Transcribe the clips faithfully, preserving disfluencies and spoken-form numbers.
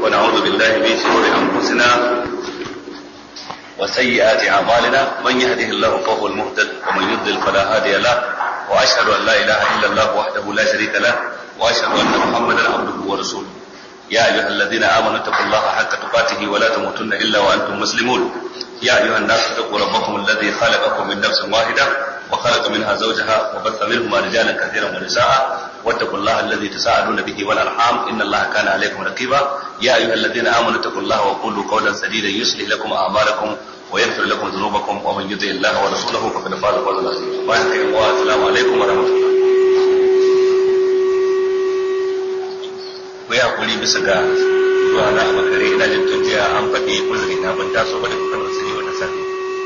ونعوذ بالله من شرور أنفسنا وسيئات أعمالنا من يهده الله فهو المهتد ومن يضلل فلا هادي له وأشهد أن لا إله إلا الله وحده لا شريك له وأشهد أن محمدا عبده ورسوله يا أيها الذين آمنوا اتقوا الله حق تقاته ولا تموتن إلا وأنتم مسلمون يا أيها الناس اتقوا ربكم الذي خلقكم من نفس واحدة وخلق منها زوجها وبث منهما رجالا كثيرا ونساء واتقوا الله الذي تساءلون به والأرحام إن الله كان عليكم رقيبا يا أيها الذين آمنوا اتقوا الله وقولوا قولا سديدا يصلح لكم أعمالكم ويغفر لكم ذنوبكم ومن يطع الله ورسوله فقد فاز فوزا عظيما. السلام عليكم ورحمة الله. ويا قولي بسجا وانا مكري ina jin tun jiya an faɗi uzuri na ban taso ba da kuma sai wata safi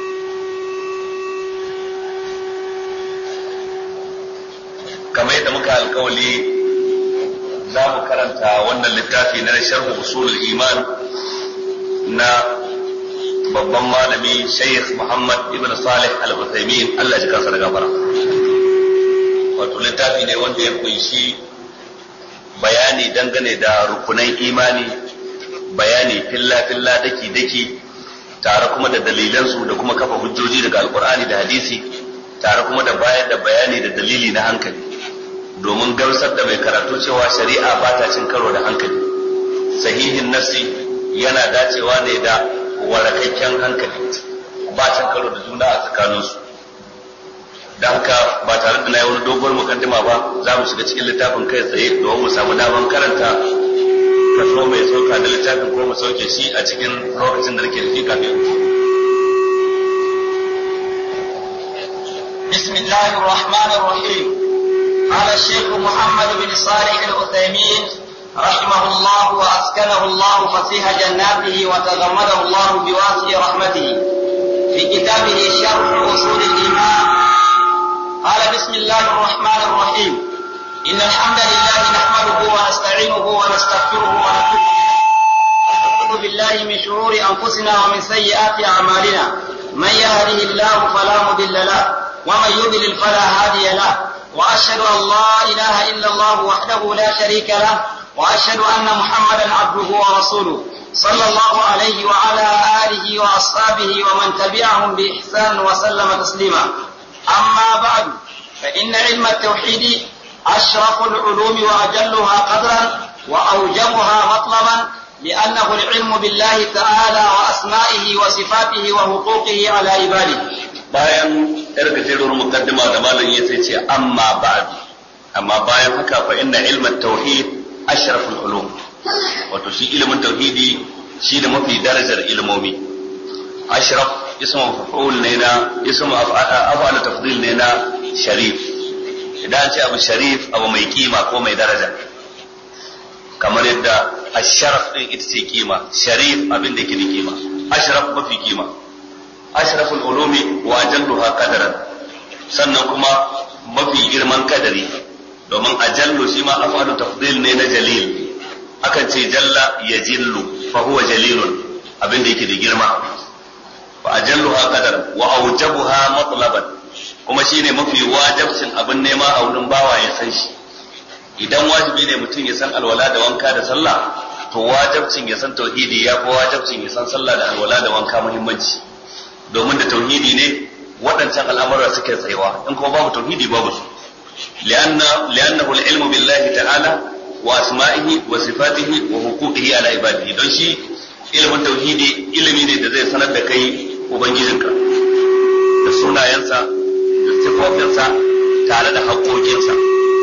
kamar yadda muka alƙawali za mu karanta wannan littafi na sharh usulul iman na babban malami Sheikh Muhammad ibn Salih al-Uthaymeen Allah ya kansa da gafara. Wato littafi ne wanda ya kunshi bayani dangane da rukunan imani, bayani filla-filla daki-daki, tare kuma da dalilansu da kuma kafa hujjoji daga alkur'ani da hadisi, tare kuma da bayar da bayani da dalili na hankali, domin gamsar da mai karatu cewa shari'a ba ta cin karo da hankali. Sahihin nassi yana dacewa ne da warakakken hankali, ba cin karo da juna a tsakaninsu. Da haka ba tare da na yi wani dogon mukaddima ba za mu shiga cikin littafin kai tsaye domin mu samu daman karanta kaso mai sauka da littafin ko mu sauke shi a cikin lokacin da nake da shi kafin. Bismillahir Rahmanir Rahim. Ala Sheikh Muhammad bin Salih Al-Uthaymeen rahimahullah wa askanahu Allah fasiha jannatihi wa taghammadahu Allah biwasi rahmatihi fi kitabihi Sharh Usul al-Iman. قال بسم الله الرحمن الرحيم إن الحمد لله نحمده ونستعينه ونستغفره ونتوب بالله من شرور أنفسنا ومن سيئات أعمالنا من يهده الله فلا مضل له ومن يضلل فلا هادي له وأشهد أن لا إله إلا الله وحده لا شريك له وأشهد أن محمدا عبده ورسوله صلى الله عليه وعلى آله وأصحابه ومن تبعهم بإحسان وسلم تسليما. أما بعد فإن علم التوحيد أشرف العلوم وأجلها قدرا وأوجبها مطلبا لأنه العلم بالله تعالى وأسمائه وصفاته وحقوقه على عباده. bayan yar gajeruwar mukaddima da malam ya sai ce amma ba'du amma bayan haka fa inna ilmat tauhid ashraful ulum wato shi ilimin tauhidi shi da mafi darajar ilmomi. Ashraf ismu maf'ul ne na ismu af'al tafdil ne na sharif. Idan ce abu sharif abu mai kima ko mai daraja, kamar yadda asharaf din ita ce kima, sharif abin da yake da kima, ashraf mafi kima. Ashraful ulumi wa ajalluha qadaran, sannan kuma mafi girman kadari, domin ajallu shi ma af'al tafdil ne na jalil. Akan ce jalla yajillu fa huwa jalilun, abin da yake da girma. فأجلها قدر وأوجبها مطلبا kuma shine mafi wajibcin abin nema a wurin bawa ya san shi. Idan wajibi ne mutum ya san alwala da wanka da sallah, to wajibcin ya san tauhidi ya fi wajibcin ya san sallah da alwala da wanka muhimmanci, domin da tauhidi ne waɗancan al'amura suke tsayawa, in kuma babu tauhidi babu su. li'anna li'annahu al-ilmu billahi ta'ala wa asma'ihi wa sifatihi wa huquqihi ala ibadihi, don shi ilimin tauhidi ilimi ne da zai sanar da kai ubangijinka da sunayensa da sifofinsa tare da haƙoƙinsa.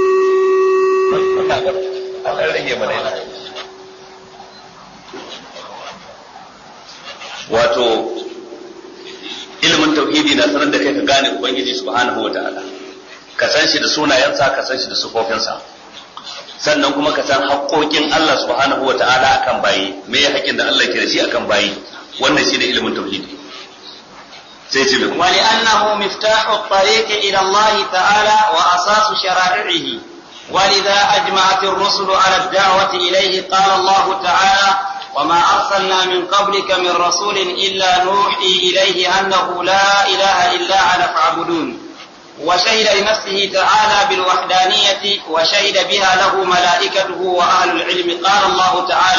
Wato ilimin tauhidi na sanar da kai ka gane ubangiji subhanahu wa ta'ala, ka san shi da sunayensa, ka san shi da sifofinsa, sannan kuma ka san haƙoƙin Allah subhanahu wa ta'ala akan bayi, me ya haƙin da Allah ke da shi akan bayi. Wannan shi ne ilimin tauhidi. sai ce mai wali annahu miftahu at-tariq ila Allah ta'ala wa asasu shara'ihi ولذا أجمعت الرسل على الدعوة إليه. قال الله تعالى وما أرسلنا من قبلك من رسول إلا نوحي إليه أنه لا إله إلا أنا فاعبدون. وشهد لنفسه تعالى بالوحدانية وشهد بها له ملائكته وأهل العلم. قال الله تعالى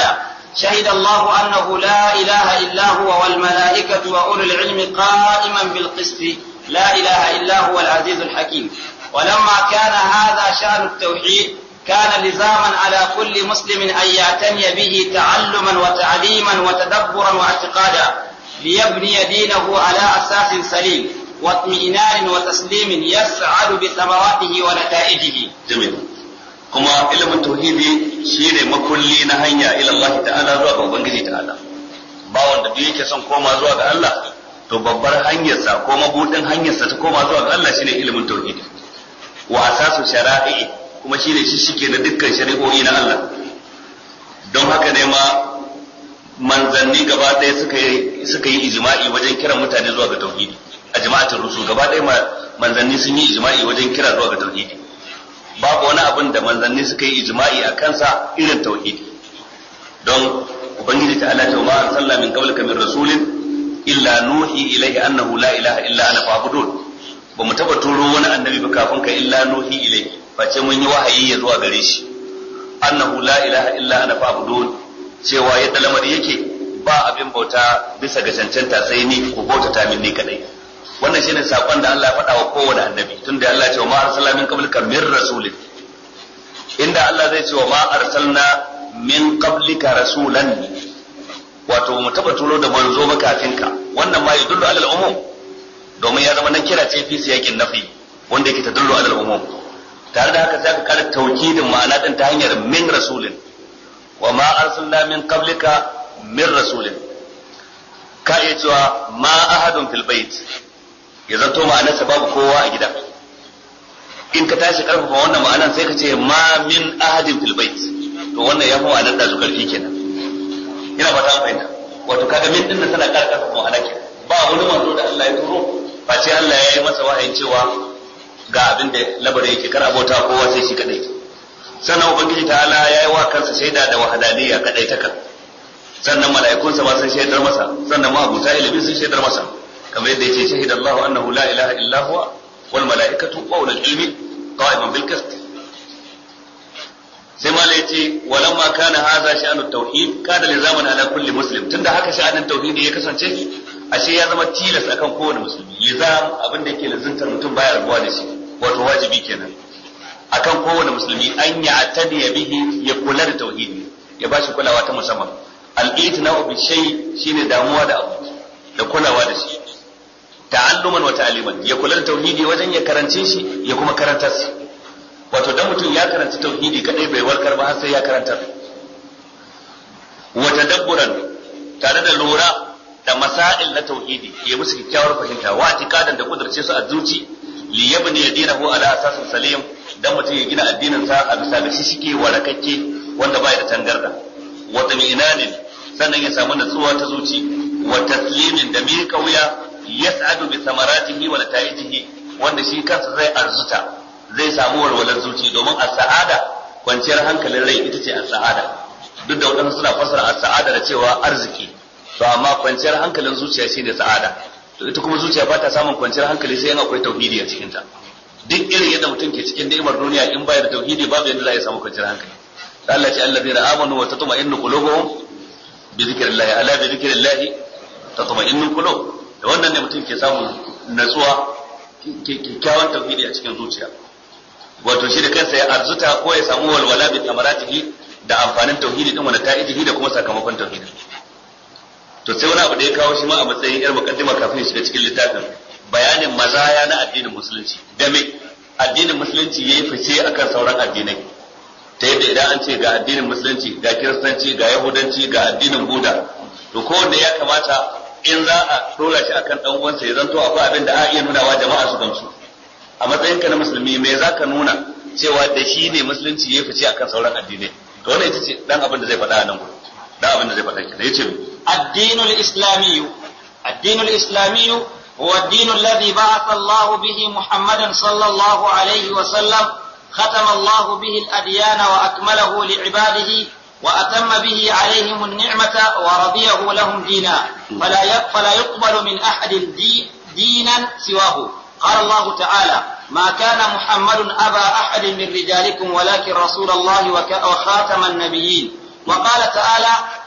شهد الله أنه لا إله إلا هو والملائكة وأولو العلم قائما بالقسط لا إله إلا هو العزيز الحكيم. ولما كان هذا شأن التوحيد كان لزاما على كل مسلم أن يعتني به تعلما وتعليما وتدبرا واعتقادا ليبني دينه على أساس سليم واطمئنان وتسليم يسعد بثمراته ونتائجه. جميل. kuma ilimin tauhidi shine makulli na hanya ila Allah ta'ala zuwa ga ubangiji ta'ala. Ba wanda duk yake son koma zuwa ga Allah to babbar hanyarsa ko mabudin hanyarsa ta koma zuwa ga Allah shine ilimin tauhidi. Wa asasu shara'i kuma shine shi shike da dukkan shari'o'i na Allah. Don haka ne ma manzanni gaba ɗaya suka yi suka yi ijma'i wajen kiran mutane zuwa ga tauhidi. A jama'atul rusul gaba ɗaya manzanni sun yi ijma'i wajen kira zuwa ga tauhidi. Babu wani abin da manzanni suka yi ijma'i a kansa irin tauhidi. Don ubangiji ta Allah ta ma arsala min qablika min rasulin illa nuhi ilayhi annahu la ilaha illa ana fa'budun. Ba mu taba turo wani annabi ba kafin ka illa nuhi ilayhi face mun yi wahayi ya zuwa gare shi annahu la ilaha illa ana fa'budun, cewa yadda lamari yake ba abin bauta bisa ga cancanta sai ni ku bautata min ni kadai. Wannan shine sakon da Allah ya faɗa wa kowane annabi, tunda Allah ya ce wa ma arsalna min qablika min rasulin. Inda Allah zai ce wa ma arsalna min qablika rasulan, wato mu taba turo da manzo ba kafin ka, wannan ma yadullu alal umum, domin ya zama nan kira ce fi siyakin nafi wanda yake tadullu alal umum. Tare da haka sai ka kara taukidin ma'ana din ta hanyar min rasulin, wa ma arsalna min qablika min rasulin. Ka iya cewa ma ahadun fil bait, ya zanto ma'anarsa babu kowa a gida. In ka tashi karfafa wannan ma'anar sai ka ce ma min ahadin fil bait, to wannan ya fi ma'anar da su karfi kenan. Ina fata an fahimta. Wato kaga min din nan tana ƙara karfafa ma'ana kenan. Ba wani manzo da Allah ya turo face Allah ya yi masa wahayin cewa ga abin da labarin yake kar abota kowa sai shi kadai. Sannan ubangiji ta'ala ya yi wa kansa shaida da wahdaniyya kadai taka. Sannan mala'ikunsa ma sun shaidar masa, sannan ma abuta ilimi sun shaidar masa. kamar yadda yace shahida Allah annahu la ilaha illa huwa wal malaikatu wa ulul ilmi qa'iman bil qist. sai ma yace walamma kana hadha sha'anu tauhid kana lizaman ala kulli muslim, tunda haka sha'anin tauhidi ya kasance ashe ya zama tilas akan kowane musulmi. Lizam abin da yake lazuntar mutum baya rabuwa da shi, wato wajibi kenan akan kowane musulmi an ya'tadi bihi ya kula da tauhidi, ya bashi kulawa ta musamman. Al-i'tina'u bi shay shine damuwa da abu da kulawa da shi, ta'alluman wa ta'liman, ya kula da tauhidi wajen ya karance shi ya kuma karantar shi. Wato dan mutum ya karanta tauhidi kadai bai warkar ba har sai ya karantar. Wa tadabburan, tare da lura da masail na tauhidi ya musu kyakkyawar fahimta, wa atiqadan da kudurce su a zuci, li yabni dinahu ala asasin salim, dan mutum ya gina addinin sa a bisa ga shishike warakakke wanda bai da tangarda. Wa tami'inanin, sannan ya samu natsuwa ta zuci, wa taslimin da miƙa wuya, yas'adu bi samaratihi wa nata'ijihi, wanda shi kansa zai arzuta, zai samu walwalar zuci, domin as-sa'ada kwanciyar hankalin rai ita ce as-sa'ada. Duk da wadansu suna fassara as-sa'ada da cewa arziki, to amma kwanciyar hankalin zuciya shine sa'ada. To ita kuma zuciya ba ta samun kwanciyar hankali sai in akwai tauhidi a cikin ta. Duk irin yadda mutum ke cikin ni'imar duniya in bayar da tauhidi babu yadda za ya samu kwanciyar hankali. Allah ce allazina amanu wa tatma'innu qulubuhum bi dhikrillah, ala bi dhikrillah tatma'innul qulub. Da wannan ne mutum ke samun natsuwa, kyakkyawan tauhidi a cikin zuciya. Wato shi da kansa ya arzuta ko ya samu walwala bi tamaratihi, da amfanin tauhidi din wanda ta'ijihi da kuma sakamakon tauhidi. To sai wani abu da ya kawo shi ma a matsayin yar mukaddima kafin shiga cikin littafin, bayanin mazaya na addinin musulunci. Da me addinin musulunci yayi fice akan sauran addinai. Ta yadda idan an ce ga addinin musulunci, ga kiristanci, ga yahudanci, ga addinin buda, to kowanne ya kamata in za a dora shi akan dan uwansa ya zanto akwai abin da a iya nuna wa jama'a su gamsu. A matsayinka na musulmi me zaka nuna cewa da shi ne musulunci ya fice akan sauran addinai? To wannan ita ce dan abin da zai faɗa a nan gurin. Dan abin da zai faɗa kenan yace ad-dinul islamiyyu ad-dinul islamiyyu huwa ad-din alladhi ba'atha Allah bihi Muhammadan sallallahu alayhi wa sallam, khatama Allah bihi al-adyan wa akmalahu li'ibadihi وأتم به عليهم النعمة ورضيه لهم دينا فلا فلا يقبل من أحد دي دينا سواه. قال الله تعالى: ما كان محمد أبا أحد من رجالكم ولكن رسول الله وخاتم النبيين. وقال تعالى: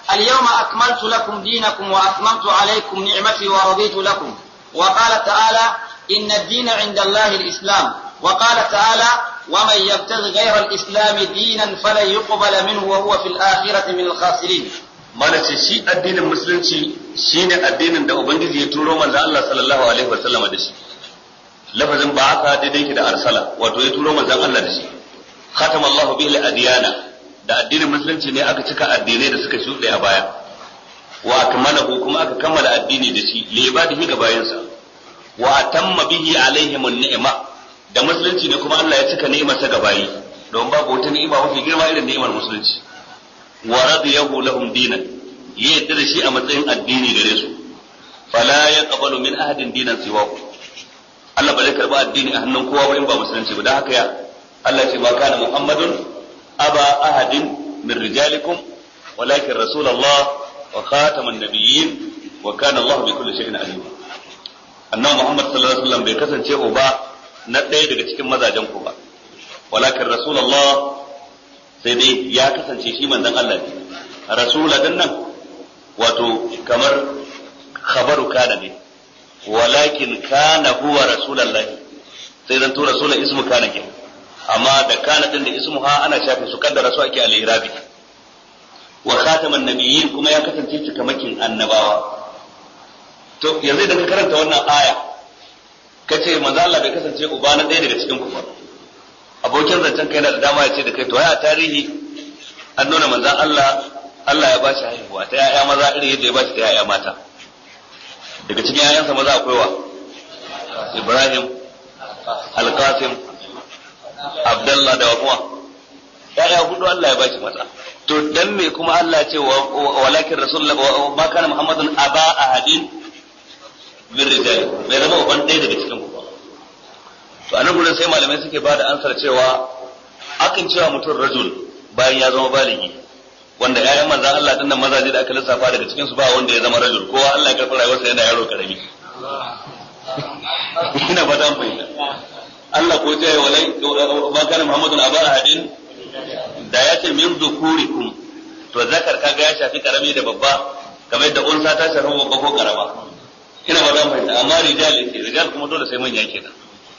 اليوم أكملت لكم دينكم وأتممت عليكم نعمتي ورضيت لكم. وقال تعالى إن الدين عند الله الإسلام. وقال تعالى ومن يبتغي غير الإسلام دينا فلن يقبل منه وهو في الآخرة من الخاسرين. mana ce shi addinin musulunci shine addinin da ubangiji ya turo manzo Allah sallallahu alaihi wasallam da shi. Lafazin ba'atha daidai ke da arsala, wato ya turo manzo Allah da shi. Khatama Allah bihi al-adyana, da addinin musulunci ne aka cika addinai da suka shuɗe a baya. Wa akmalahu, kuma aka kammala addini da shi li ibadihi ga bayansa. Wa atamma bihi alaihim an-ni'ma, da musulunci ne kuma Allah ya cika ni'imarsa ga bayi, don babu wata ni'ima mafi girma irin ni'imar musulunci. Wa radiyahu lahum dinan, ya yadda da shi a matsayin addini gare su. Fala yaqbalu min ahadin dinan siwahu, Allah ba zai karba addini a hannun kowa ba in ba musulunci ba. Dan haka ya Allah ce ma kana Muhammadun aba ahadin min rijalikum walakin rasulullah wa khataman nabiyyin wa kana Allah bi kulli shay'in alim. Annabi Muhammad sallallahu alaihi wasallam bai kasance uba na ɗaya daga cikin mazajen ku ba, walakin rasulullah, sai dai ya kasance shi manzon Allah ne. Rasula din nan wato kamar khabaru kana ne, walakin kana huwa rasulullah, sai zan to rasulun ismu kana ke, amma da kana din da ismu ha ana shafe su, kaddara su ake al-irabi. Wa khataman nabiyyin, kuma ya kasance cikamakin annabawa. To yanzu da ka karanta wannan aya kace manzo Allah bai kasance uba na ɗaya daga cikin ku ba, abokin zancen kai na da dama ya ce da kai to ya tarihi an nuna manzan Allah Allah ya bashi haihuwa ta yaya maza irin yadda ya bashi ta yaya mata. Daga cikin yayansa maza akwai wa Ibrahim, Al-Qasim, Abdullah da kuma yaya hudu Allah ya bashi mata. To dan me kuma Allah ya ce walakin rasulullah ma kana Muhammadun aba ahadin min rijal, bai zama uban ɗaya daga cikin ku ba. To anan gurin sai malamai suke ba da ansar cewa akan cewa mutum rajul bayan ya zama baligi, wanda ƴaƴan manzan Allah dinnan mazaje da aka lissafa daga cikin su ba wanda ya zama rajul, kowa Allah ya karɓi rayuwarsa yana yaro karami. Ina fata an fahimta. Allah ko ce walai ma kana Muhammadun aba ahadin, da ya ce min zukurikum, to zakar kaga ya shafi karami da babba, kamar yadda unsa ta shafi babba ko karama. Ina fata an fahimta. Amma rijal yake, rijal kuma dole sai manya kenan.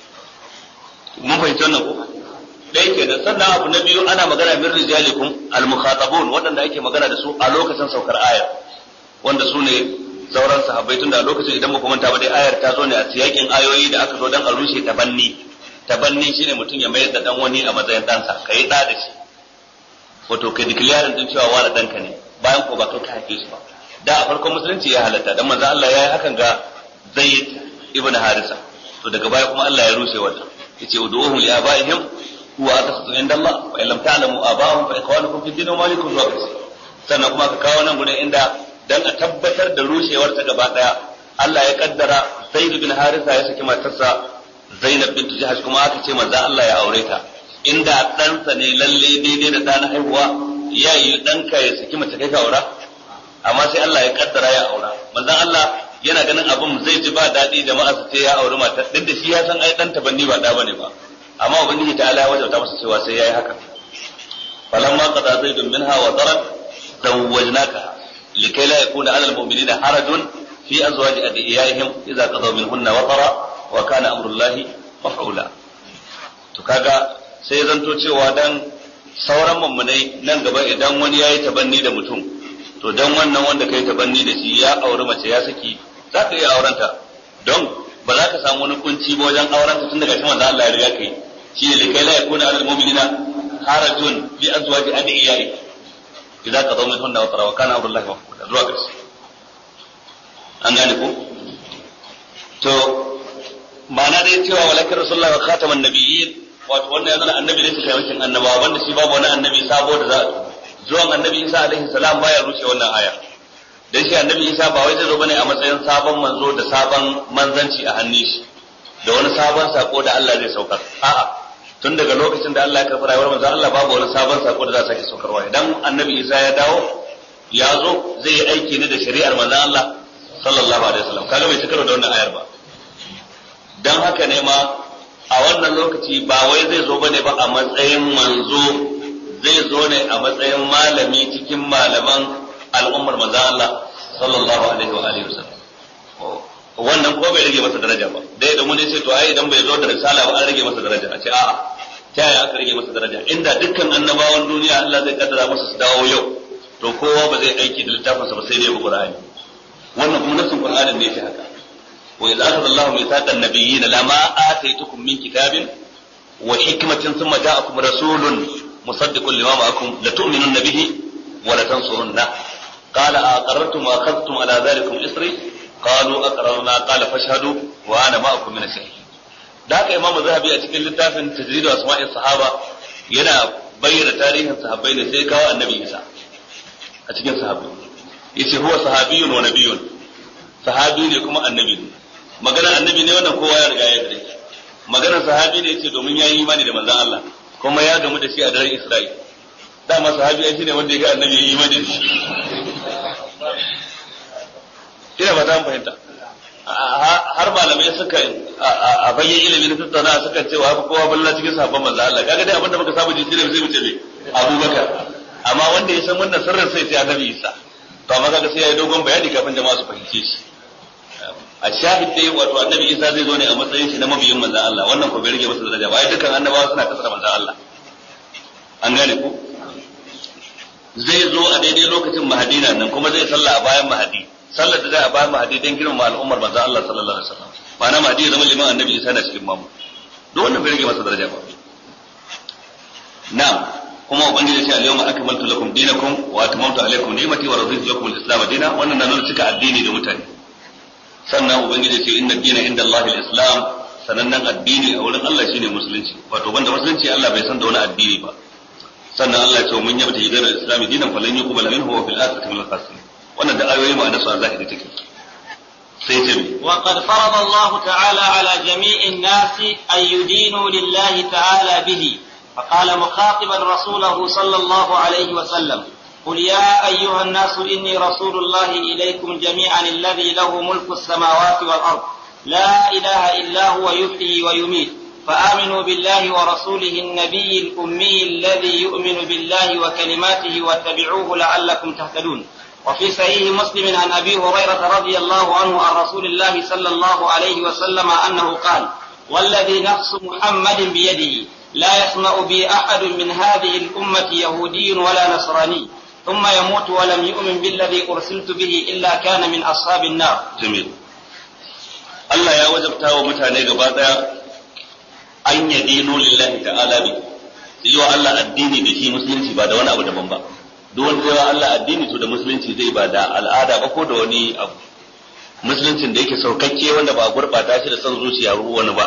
Mun fahimci wannan ko dai kenan. Sannan abu na biyu, ana magana min rijalikum al-mukhatabun, waɗanda ake magana da su a lokacin saukar ayar, wanda su ne sauran sahabbai, tunda a lokacin idan muka manta ba dai ayar ta zo ne a siyakin ayoyi da aka zo dan a rushe tabanni. Tabanni shine mutum ya mayar da dan wani a matsayin ɗansa, kai da da shi, wato kai declaring din cewa wani danka ne bayan ko ba kai ka haife shi ba. Da a farkon musulunci ya halatta, dan manzo Allah ya yi hakan ga Zaid ibn Harisa, to daga baya kuma Allah ya rushe wannan. yace ud'uhum li abaihim huwa aqsatu inda Allah wa illam ta'lamu aba'ahum fa ikhwanukum fid din wa malikum zuwa kashi. Sannan kuma ka kawo nan gurin inda dan a tabbatar da rushewar ta gaba daya, Allah ya kaddara Zaid bin Harisa ya saki matarsa Zainab bint Jahash, kuma aka ce manzo Allah ya aure ta. Inda ɗansa ne lalle daidai da ɗan haihuwa, ya yi ɗanka ya saki mace kai ka aura, amma sai Allah ya kaddara ya aura. Manzon Allah yana ganin abin zai ji ba daɗi jama'a su ce ya auri matar, duk da shi ya san ai ɗan tabanni ba ɗa bane ba, amma ubangiji ta Allah ya wajauta masa cewa sai yayi haka. falamma qada zaidun minha wa taran zawwajnaka likai la yakuna 'ala al-mu'minina harajun fi azwaji adiyaihim idza qadaw minhunna wa tara wa kana amrullahi maf'ula. To kaga sai zanto cewa dan sauran mummunai nan gaba idan wani yayi tabanni da mutum, to dan wannan wanda kai tabanni da shi ya auri mace ya saki, za ka iya aurenta, don ba za ka samu wani kunci ba wajen aurenta tun daga shi manzo Allah ya riga kai. Shi ne likai la yakuna 'ala al-mu'minina harajun fi azwaji adiyaihim idza qadaw minhunna wa tara wa kana amrullahi maf'ula. Zuwa ƙarshe an gane ko? To ma'ana dai cewa walakin rasulullahi wa khataman nabiyyin, wato wannan ya zana annabi ne su kai wakin annabawa, wanda shi babu wani annabi sabo da za a zuwan annabi Isa alaihi salam baya rushe wannan aya. Dan shi annabi Isa ba wai zai zo bane a matsayin sabon manzo da sabon manzanci a hannun shi, da wani sabon sako da Allah zai saukar. A'a, tun daga lokacin da Allah ya karɓi rayuwar manzo Allah babu wani sabon sako da za a sake saukarwa. Idan annabi Isa ya dawo ya zo zai yi aiki ne da shari'ar manzo Allah sallallahu alaihi wasallam. Kaga bai cikaro da wannan ayar ba. Dan haka ne ma a wannan lokaci ba wai zai zo bane ba a matsayin manzo, zai zo ne a matsayin malami cikin malaman al'ummar manzo Allah sallallahu alaihi wa alihi wasallam wannan ko bai rage masa daraja ba dai da mun ce to ai idan bai zo da risala ba an rage masa daraja a ce a'a ta yaya aka rage masa daraja inda dukkan annabawan duniya Allah zai kaddara musu su dawo yau to kowa ba zai aiki da littafin sa ba sai dai Qur'ani wannan kuma nasin Qur'anin ne yake haka wa idza akhadha Allahu mithaqan nabiyyin lama ataytukum min kitabin wa hikmatin thumma ja'akum rasulun musaddiqun lima ma'akum la tu'minunna bihi wa la tansurunna qala aqarrtum wa akhadhtum ala dhalikum isri قالوا أقررنا قال فاشهدوا وأنا معكم من الشهيدين da haka imamu zahabi a cikin littafin tajridu asma'is sahaba yana bayyana tarihin sahabbai da sai kawo annabi Isa a cikin sahabbai yace huwa sahabiyun wa nabiyyun sahabi ne kuma annabi ne magana annabi ne wannan kowa ya riga ya gare magana sahabi ne yace domin yayi imani da manzon Allah kuma ya gamu da shi a daren Isra'i dama sahabi ai shine wanda ya ga annabi yayi imani da shi ina ba ta fahimta har malamai suka a bayyana ilimin tattauna suka ce wa kowa balla cikin sahabban manzo Allah kaga dai abinda muka saba ji sai sai mu ce me Abubakar amma wanda ya san wannan sirrin sai sai Annabi Isa to amma kaga sai yayi dogon bayani kafin jama'a su fahimce shi a shahid dai wato Annabi Isa zai zo ne a matsayin shi na mabiyin manzo Allah wannan ko bai rage masa daraja ba ai dukkan annabawa suna kasar manzo Allah an gane ku zai zo a daidai lokacin Mahadina nan kuma zai salla a bayan Mahadi sallar da za a ba Mahdi dan girmama al'ummar manzo Allah sallallahu alaihi wasallam ma'ana Mahdi zama liman annabi Isa na cikin mamu duk wannan bai rage masa daraja ba na'am kuma ubangiji ya ce al-yawma akmaltu lakum dinakum wa atmamtu alaykum ni'mati wa raditu lakum al-islam dinan wannan na nuna cika addini da mutane sannan ubangiji ya ce inna ad-dina inda Allah al-islam sanannan addini a wurin Allah shine musulunci wato banda musulunci Allah bai san da wani addini ba sannan Allah ya ce mun yabta idan al-islam dinan falan yuqbal minhu wa fil akhirati min al-khasirin wannan da ayoyi ma'ana su a zahiri take sai ce wa qad farada Allah ta'ala ala jami'in nas ay yudinu lillahi ta'ala bihi فقال مخاطبا رسوله صلى الله عليه وسلم قل يا أيها الناس إني رسول الله إليكم جميعا الذي له ملك السماوات والأرض لا إله إلا هو يحيي ويميت فآمنوا بالله ورسوله النبي الأمي الذي يؤمن بالله وكلماته واتبعوه لعلكم تهتدون وفي صحيح مسلم عن أبي هريرة رضي الله عنه عن رسول الله صلى الله عليه وسلم أنه قال والذي نفس محمد بيده لا يسمع بي أحد من هذه الأمة يهودي ولا نصراني ثم يموت ولم يؤمن بالذي أرسلت به إلا كان من أصحاب النار جميل الله يا وجبتا ومتاني غبادا أن يدينوا لله تعالى به سيوا الله الديني بشي مسلمتي بعد وانا أبدا بمبا duk wanda yawa Allah addini to da musulunci zai ba da al'ada ba ko da wani abu musuluncin da yake saukakke wanda ba gurbata shi da son zuciya ruwa wani ba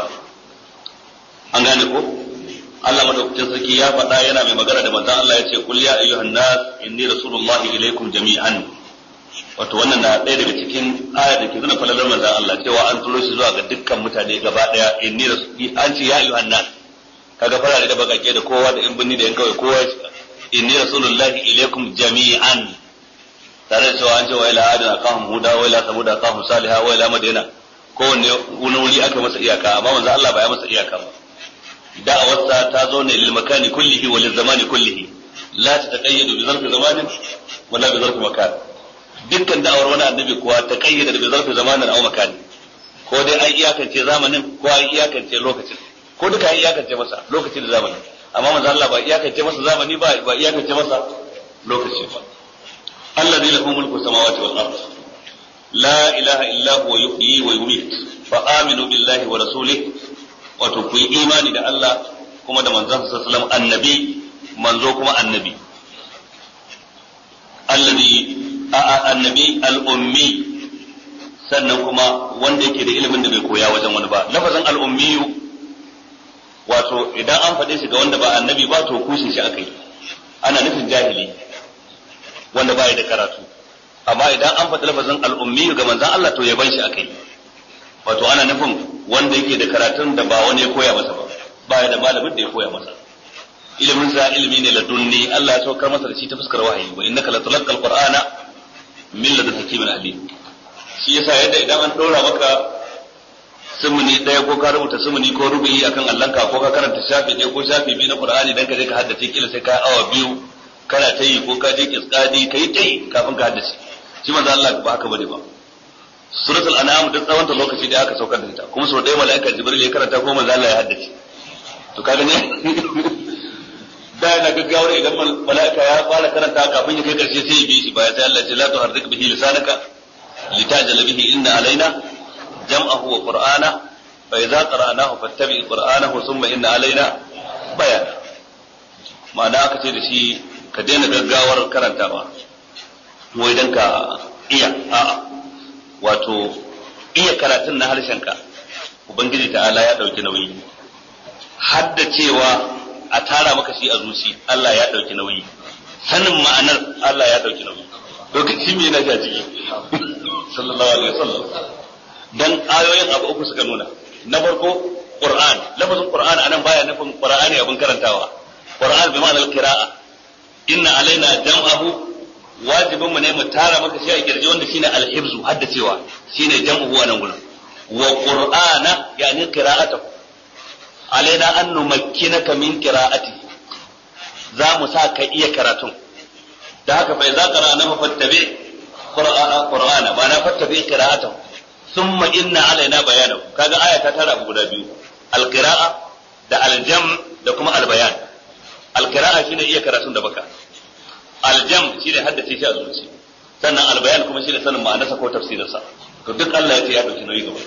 an gane ko Allah madaukakin sarki ya faɗa yana mai magana da manzon Allah ya ce kul ya ayyuhan nas inni rasulullahi ilaikum jami'an wato wannan na ɗaya daga cikin aya da ke nuna falalar manzon Allah cewa an turo shi zuwa ga dukkan mutane gaba ɗaya inni rasulullahi an ce ya ayyuhan nas kaga farare da bakake da kowa da in binni da yan kawai kowa inni rasulullahi ilaikum jami'an tare da cewa an ce wa ila adin aqahum huda wa ila samud aqahum salihah wa ila madina kowanne wani wuri aka masa iyaka amma manzo Allah ba ya masa iyaka ba da'awarsa ta zo ne lil makani kullihi wa lil zamani kullihi la tataqayyadu bi zarfi zamanin wala bi zarfi makan dukkan da'awar wani annabi kuwa ta kayyada bi zarfi zamanin aw makani ko dai an iyakance zamanin ko an iyakance lokacin ko duka an iyakance masa lokacin da zamanin amma manzo Allah ba iyakance masa zamani ba ba iyakance masa lokaci ba alladhi lahu mulku samawati wal ard la ilaha illa huwa yuhyi wa yumiit fa aminu billahi wa rasulihi wato ku yi imani da Allah kuma da manzon sallallahu alaihi wasallam annabi manzo kuma annabi alladhi annabi al-ummi sannan kuma wanda yake da ilimin da bai koya wajen wani ba lafazin al-ummiyu wato idan an faɗe shi ga wanda ba annabi ba to kushe shi akai ana nufin jahili wanda ba ya da karatu amma idan an faɗi lafazin al-ummi ga manzon Allah to yaban shi akai wato ana nufin wanda yake da karatun da ba wani ya koya masa ba ba ya da malamin da ya koya masa ilimin sa ilimi ne ladunni Allah ya saukar masa da shi ta fuskar wahayi wa innaka latulqa al-qur'ana min ladun hakimin alim shi yasa yadda idan an dora maka sumuni daya ko ka rubuta sumuni ko rubu'i akan allanka ko ka karanta shafi ɗaya ko shafi biyu na Qur'ani dan ka je ka haddace kila sai ka awa biyu kana ta yi ko ka je kiskadi kai ta yi kafin ka haddace shi manzo Allah ba haka bane ba suratul an'am duk tsawon lokaci da aka saukar da ita kuma sau ɗaya mala'ika jibril ya karanta ko manzo Allah ya haddace to kaga ne da yana gaggawar idan mala'ika ya fara karanta kafin ya kai karshe sai ya bi shi baya sai Allah ya ce la tuharrik bihi lisanaka litajala bihi inna alaina jam'ahu wa qur'ana fa idza qara'nahu fattabi' qur'anahu thumma inna alaina bayana ma'ana aka ce da shi ka daina gaggawar karantawa wai dan ka iya a'a wato iya karatun na harshenka ubangiji ta'ala ya dauki nauyi hadda cewa a tara maka shi a zuci Allah ya dauki nauyi sanin ma'anar Allah ya dauki nauyi lokaci me yana jaji sallallahu alaihi wasallam dan ayoyin abu uku suka nuna na farko Qur'an lafazin Qur'an anan baya nufin Qur'ani abin karantawa Qur'an bi ma'anar qira'a inna alaina jam'ahu wajibin mu ne mu tara maka shi a kirji wanda shine al-hifzu hadda cewa shine jam'u wa nan gurin wa qur'ana yani qira'atuhu alaina an numakkinaka min qira'ati za mu sa ka iya karatun da haka fa idza qara'na fattabi qur'ana qur'ana ba na fattabi qira'atuhu thumma inna alaina bayanahu kaga aya ta tara abu guda biyu al-qira'a da al-jam' da kuma al-bayan al-qira'a shine iya karatun da baka aljam shi ne haddace shi a zuci sannan albayan kuma shi ne sanin ma'anarsa ko tafsirinsa to duk Allah ya ce ya dauki nauyi gaba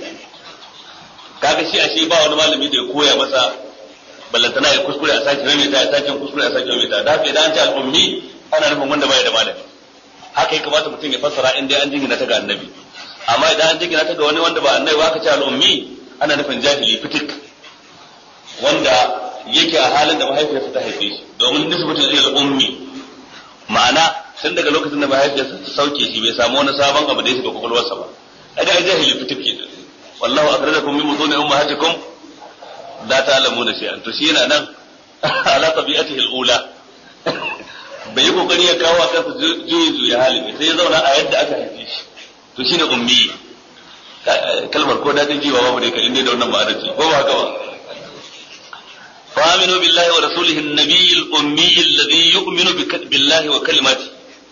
kaga shi ashe ba wani malami da ya koya masa ballantana ya kuskure a sake mai ta ya sake kuskure a sake mai ta da haka idan an ce al-ummi ana nufin wanda bai da malami haka ya kamata mutum ya fassara in dai an jingina ta ga annabi amma idan an jingina ta ga wani wanda ba annabi ba aka ce al-ummi ana nufin jahili fitik wanda yake a halin da mahaifiyarsa ta haife shi domin nisbatul ilal ummi ma'ana tun daga lokacin da mahaifiyarsa ta sauke shi bai samu wani sabon abu da ya shiga kwakwalwarsa ba kaga ai jahili fitik ke wallahu akhrajakum min butuni ummahatikum la ta'lamuna shay'an to shi yana nan ala tabi'atihi al-ula bai yi kokari ya kawo kansa juyi juyi hali sai ya zauna a yadda aka haife shi to shine ummi kalmar ko dadin jiwa babu dai ka inda da wannan ma'ana ce ko ba haka ba فآمنوا بالله ورسوله النبي الأمي الذي يؤمن بالله وكلماته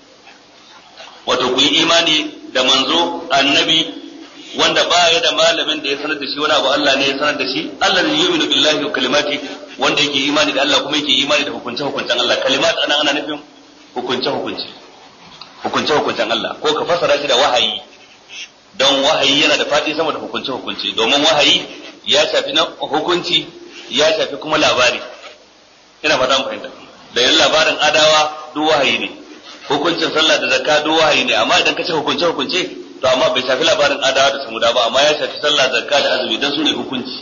وتقوي إيماني da manzo annabi wanda ba ya da malamin da ya sanar da shi wani abu Allah ne ya sanar da shi Allah ne yu'minu billahi wa kalimati wanda yake imani da Allah kuma yake imani da hukunce hukuncen Allah kalimat ana ana nufin hukunce hukunce hukunce hukuncen Allah ko ka fasara shi da wahayi don wahayi yana da fadi sama da hukunce hukunce domin wahayi ya shafi na hukunci ya shafi kuma labari ina fata mu fahimta da yin labarin adawa duk wahayi ne hukuncin sallah da zakka duk wahayi ne amma idan ka ce hukunce hukunce to amma bai shafi labarin adawa da samuda ba amma ya shafi sallah zakka da azumi dan su ne hukunci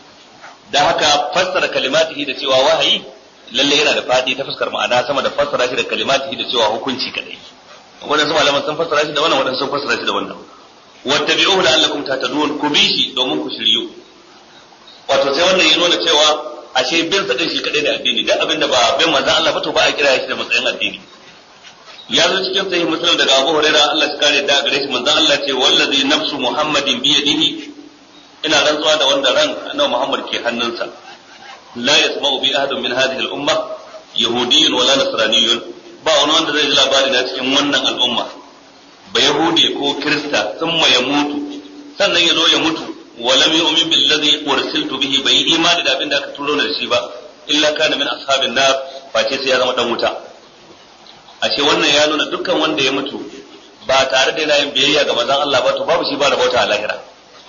da haka fassara kalimatihi da cewa wahayi lalle yana da fadi ta fuskar ma'ana sama da fassara shi da kalimatihi da cewa hukunci kadai wannan su malaman sun fassara shi da wannan wadannan sun fassara shi da wannan wattabi'uhu la'allakum tahtadun ku bi shi domin ku shiryu wato sai wannan ya nuna cewa ashe bin sa din shi kadai da addini duk abin da ba bin manzon Allah ba to ba a kira shi da matsayin addini ya zo cikin sahih muslim daga Abu Hurairah Allah ya kare da gare shi manzon Allah ce wallazi nafsu muhammadin bi yadihi ina rantsuwa da wanda ran annabi Muhammad ke hannunsa la yasma'u bi ahadin min hadhihi al-umma yahudiyyun wala nasraniyyun ba wani wanda zai ji labari na cikin wannan al'umma ba yahudi ko kirista sun ya mutu sannan ya zo ya mutu ولم يؤمن بالذي ارسلت به bai imani da abin da aka turo da shi ba illa kana min ashabin nar face sai ya zama dan wuta ashe wannan ya nuna dukkan wanda ya mutu ba tare da yana yin biyayya ga manzon Allah ba to babu shi ba da bauta a lahira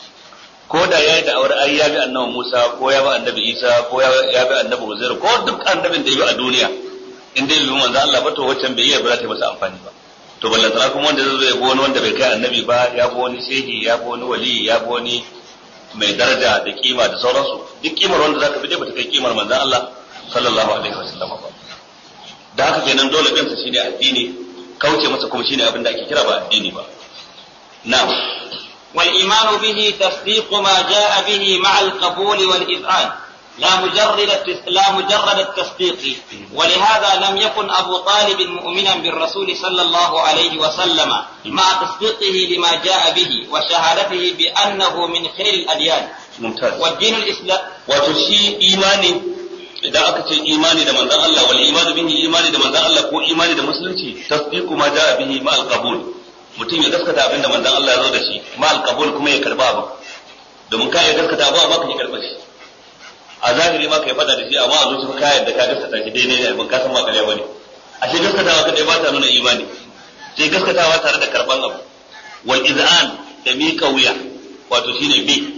ko da yayi da aure ai ya bi annabi Musa ko ya bi annabi Isa ko ya bi annabi Uzair ko duk annabin da ya bi a duniya in dai bi manzon Allah ba to waccan biyayya ba za ta yi masa amfani ba to ballantana kuma wanda zai zo ya bi wani wanda bai kai annabi ba ya bi wani shehi ya bi wani wali ya bi wani mai daraja da kima da sauransu duk kimar wanda zaka bi dai bata kai kimar manzon Allah sallallahu alaihi wasallam ba da haka kenan dole bin sa shine addini kauce masa kuma shine abin da ake kira ba addini ba na'am wal imanu bihi tasdiq ma jaa bihi ma'a al qabul wal iz'an لا مجرد لا مجرد التصديق ولهذا لم يكن أبو طالب مؤمنا بالرسول صلى الله عليه وسلم مع تصديقه لما جاء به وشهادته بأنه من خير الأديان ممتاز والدين الإسلام وتشي إيماني idan aka ce imani da manzon Allah wal imanu bihi imani da manzon Allah ko imani da musulunci tasdiqu ma jaa bihi ma al qabul mutum ya gaskata abin da manzon Allah ya zo da shi ma al qabul kuma ya karba abu domin ka ya gaskata abu amma ka ya karba shi a zahiri ma ka ya fada da shi amma a zuciya ka yadda ka gaskata shi daidai ne ban ka san ba kare bane ashe gaskatawa kadai ba ta nuna imani sai gaskatawa tare da karban abu wal iz'an da miƙa wuya wato shine bi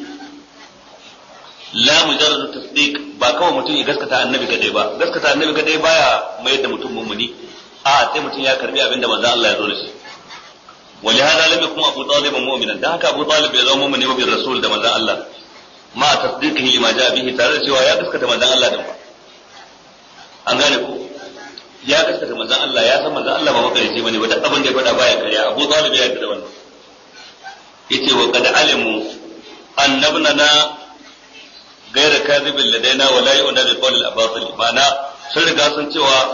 la mujarrad tasdiq ba kawai mutum ya gaskata annabi kadai ba gaskata annabi kadai baya mai da mutum mummuni a sai mutum ya karbi abinda manzon Allah ya zo da shi wali hada lam yakun Abu Talib mu'minan dan haka Abu Talib ya zama mu'mini bi rasul da manzon Allah ma tasdiqihi lima jaa bihi tare da cewa ya gaskata manzon Allah din ba an gane ko ya gaskata manzon Allah ya san manzon Allah ba makarici bane wanda abin da ya faɗa baya kariya Abu Talib ya yarda da wannan yace wa qad alimu annabna gaira kadibin ladaina wala yu'na bi qawl al-abatil ma'ana sun riga sun cewa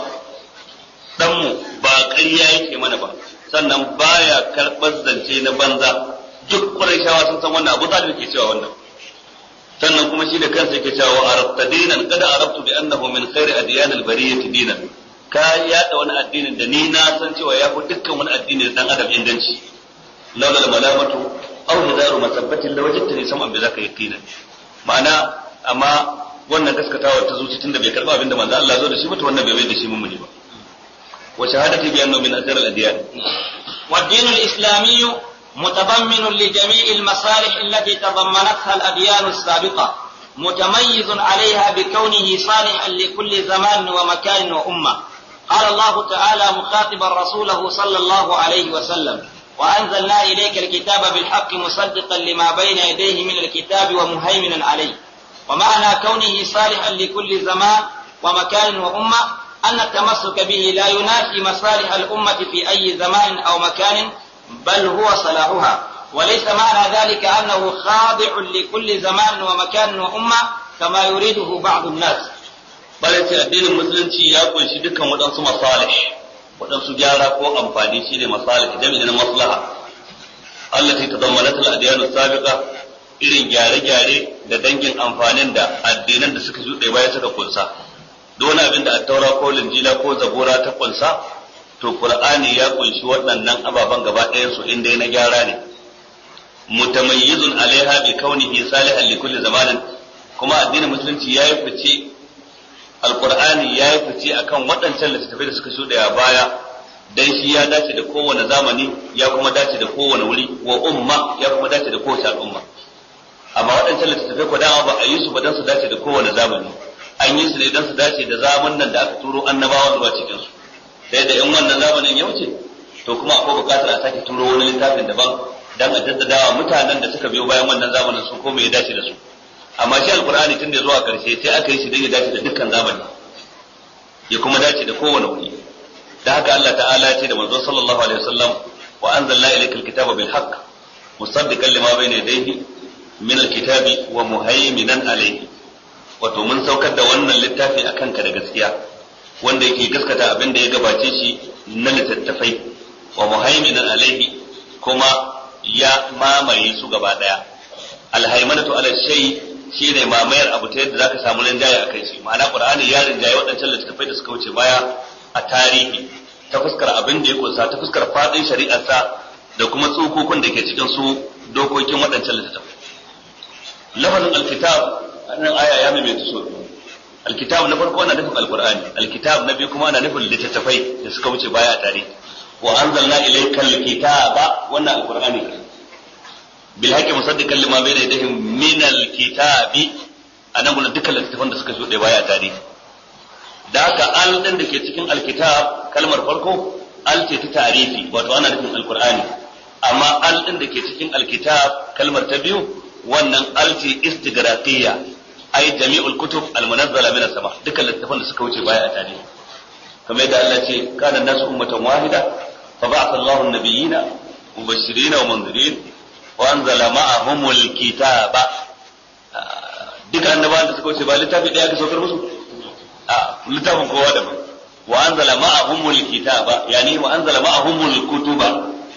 dan mu ba ƙarya yake mana ba sannan baya karɓar zance na banza duk Qurayshawa sun san wannan Abu Talib yake cewa wannan sannan kuma shi da kansa yake cewa arabta dinan kada arabtu bi annahu min khairi adyan al-bariyyah dinan ka yada wani addinin da ni na san cewa ya fi dukkan wani addini da dan adam inganci lawla al-malamatu aw hidaru masabbatin lawajadtani sam'an bi zaka yaqinan ma'ana amma wannan gaskatawa ta zuci tunda bai karba abinda manzo Allah zo da shi ba to wannan bai bai da shi mummuni ba wa shahadati bi annahu min athar al-adyan wa ad-din al-islami mutadammin li jami' al-masalih allati tadammanatha al-adyan as-sabiqa متميز عليها بكونه صالحا لكل زمان ومكان وأمة قال الله تعالى مخاطبا رسوله صلى الله عليه وسلم وأنزلنا إليك الكتاب بالحق مصدقا لما بين يديه من الكتاب ومهيمنا عليه ومعنى كونه صالحا لكل زمان ومكان وأمة أن التمسك به لا ينافي مصالح الأمة في أي زمان أو مكان بل هو صلاحها وليس معنى ذلك أنه خاضع لكل زمان ومكان وأمة كما يريده بعض الناس بل الدين المسلم يقول شدك ودنس مصالح ودنس جارة وأنفاني شيء مصالح جميع المصلحة التي تضمنتها الأديان السابقة irin gyare-gyare da dangin amfanin da addinan da suka zuɗe baya suka kunsa duk wani abin da attaura ko linjila ko zabura ta kunsa to qur'ani ya kunshi waɗannan ababen gaba ɗayan su inda na gyara ne mutamayyizun alaiha bi kaunihi salihan li kulli zamanin kuma addinin musulunci yayi fice alqur'ani yayi fice akan waɗancan littattafai da suka shuɗe a baya dan shi ya dace da kowane zamani ya kuma dace da kowane wuri wa umma ya kuma dace da kowace al'umma amma waɗancan littattafai ko dama ba a yi su ba dan su dace da kowane zamani an yi su ne dan su dace da zamanin da aka turo annabawa zuwa cikin su sai da in wannan zamanin ya wuce to kuma akwai buƙatar a sake turo wani littafin daban dan a jaddadawa mutanen da suka biyo bayan wannan zamanin su ko me ya dace da su amma shi alqur'ani tun da zuwa karshe sai aka yi shi dan ya dace da dukkan zamani ya kuma dace da kowane wuri da haka Allah ta'ala ya ce da manzon sallallahu alaihi wasallam wa anzalna ilaykal kitaba bil haqq musaddiqan lima bayna yadayhi min alkitabi wa muhaiminan alayhi wato mun saukar da wannan littafi akan ka da gaskiya wanda yake gaskata abin da ya gabace shi na littattafai wa muhaiminan alayhi kuma ya mamaye su gaba daya alhaimanatu ala shay shine mamayar abu ta yadda zaka samu rinjaye akai shi ma'ana qur'ani ya rinjaye waɗancan littattafai da suka wuce baya a tarihi ta fuskar abin da ya kunsa ta fuskar fadin shari'arsa da kuma tsokokun da ke cikin su dokokin waɗancan littattafai lafazin alkitab nan aya ya mai so alkitab na farko ana nufin alqur'ani alkitab na biyu kuma ana nufin littattafai da suka wuce baya a tarihi wa anzalna ilayka alkitaba wannan alqur'ani bil haqqi musaddiqan lima bayna yadayhi min alkitabi anan gurin dukkan littattafan da suka shuɗe baya a tarihi da haka al din da ke cikin alkitab kalmar farko al ce ta tarihi wato ana nufin alqur'ani amma al din da ke cikin alkitab kalmar ta biyu wannan alti istigraqiyya ay jami'ul kutub almunazzala min as-sama dukkan littafan da suka wuce baya a tarihi kamar yadda Allah ce kana nasu ummatan wahida fa ba'atha Allahu an-nabiyyina mubashirin wa munzirin wa anzala ma'ahumul kitaba dukkan annabawan da suka wuce ba littafi daya aka saukar musu a littafin kowa da wa anzala ma'ahumul kitaba yani wa anzala ma'ahumul kutuba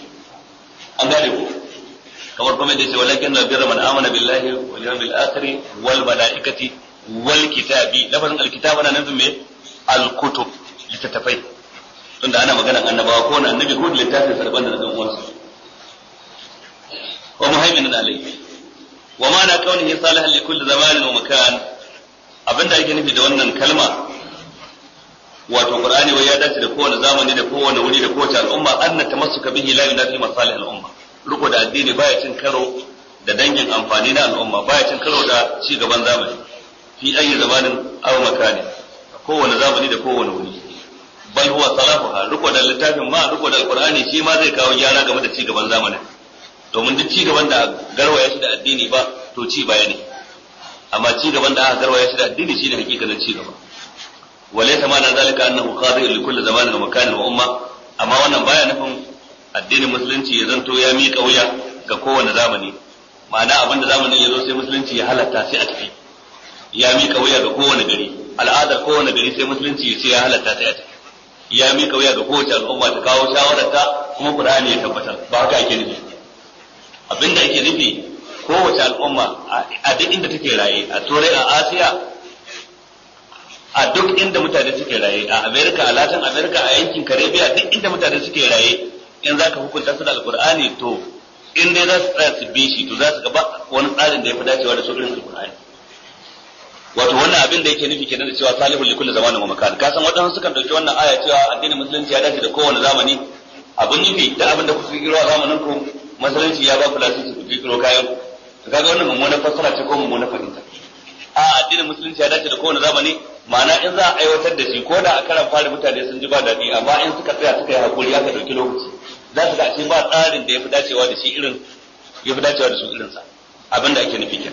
an gane ku kamar kuma da ce walakin na birra man amana billahi wal yawmil akhir wal malaikati wal kitabi lafazin alkitab ana nufin me alkutub littattafai tunda ana maganar annabawa ko wani annabi ko littafin sa daban da dan uwansa wa muhaiminan alayhi wa ma'ana kaunihi salihan li kulli zamanin wa makan abinda ake nufi da wannan kalma wato qur'ani wai ya dace da kowane zamani da kowane wuri da kowace al'umma anna tamassuka bihi la yunafi masalih al'umma riko da addini baya cin karo da dangin amfani na al'umma baya cin karo da ci gaban zamani fi ayi zamanin aw makani kowane zamani da kowane wuri bal huwa salahuha riko da littafin ma riko da alqur'ani shi ma zai kawo gyara game da ci gaban zamanin domin duk ci gaban da garwaya shi da addini ba to ci baya ne amma ci gaban da aka garwaya shi da addini shine hakikanin ci gaba walaysa ma nan zalika annahu qadi'un li kulli zamanin wa makanin wa umma amma wannan baya nufin addinin musulunci ya zanto ya miƙa wuya ga kowane zamani ma'ana abinda zamanin ya zo sai musulunci ya halatta sai a tafi ya miƙa wuya ga kowane gari al'adar kowane gari sai musulunci ya ce ya halatta sai a tafi ya miƙa wuya ga kowace al'umma ta kawo shawararta kuma Qur'ani ya tabbatar ba haka ake nufi abinda ake nufi kowace al'umma a duk inda take raye a turai a asiya a duk inda mutane suke raye a america a latin america a yankin caribbean duk inda mutane suke raye in za ka hukunta su da alkur'ani to in dai za su tsaya su bi shi to za su gaba wani tsarin da ya fi dacewa da su irin alkur'ani wato wannan abin da yake nufi kenan da cewa salihul li kulli zamanin wa makan ka san wadansu sukan dauki wannan aya cewa addinin musulunci ya dace da kowane zamani abin nufi da abin da kuka kiro a zamanin ku musulunci ya ba ku lasisi ku kiro kayan ku kaga wannan mummunan fassara ce ko mummunan fahimta a addinin musulunci ya dace da kowane zamani ma'ana in za a aiwatar da shi ko da a karan fara mutane sun ji ba daɗi amma in suka tsaya suka yi hakuri aka ɗauki lokaci za su ga ashe ba tsarin da ya fi dacewa da shi irin ya fi dacewa da su irinsa abin da ake nufi kenan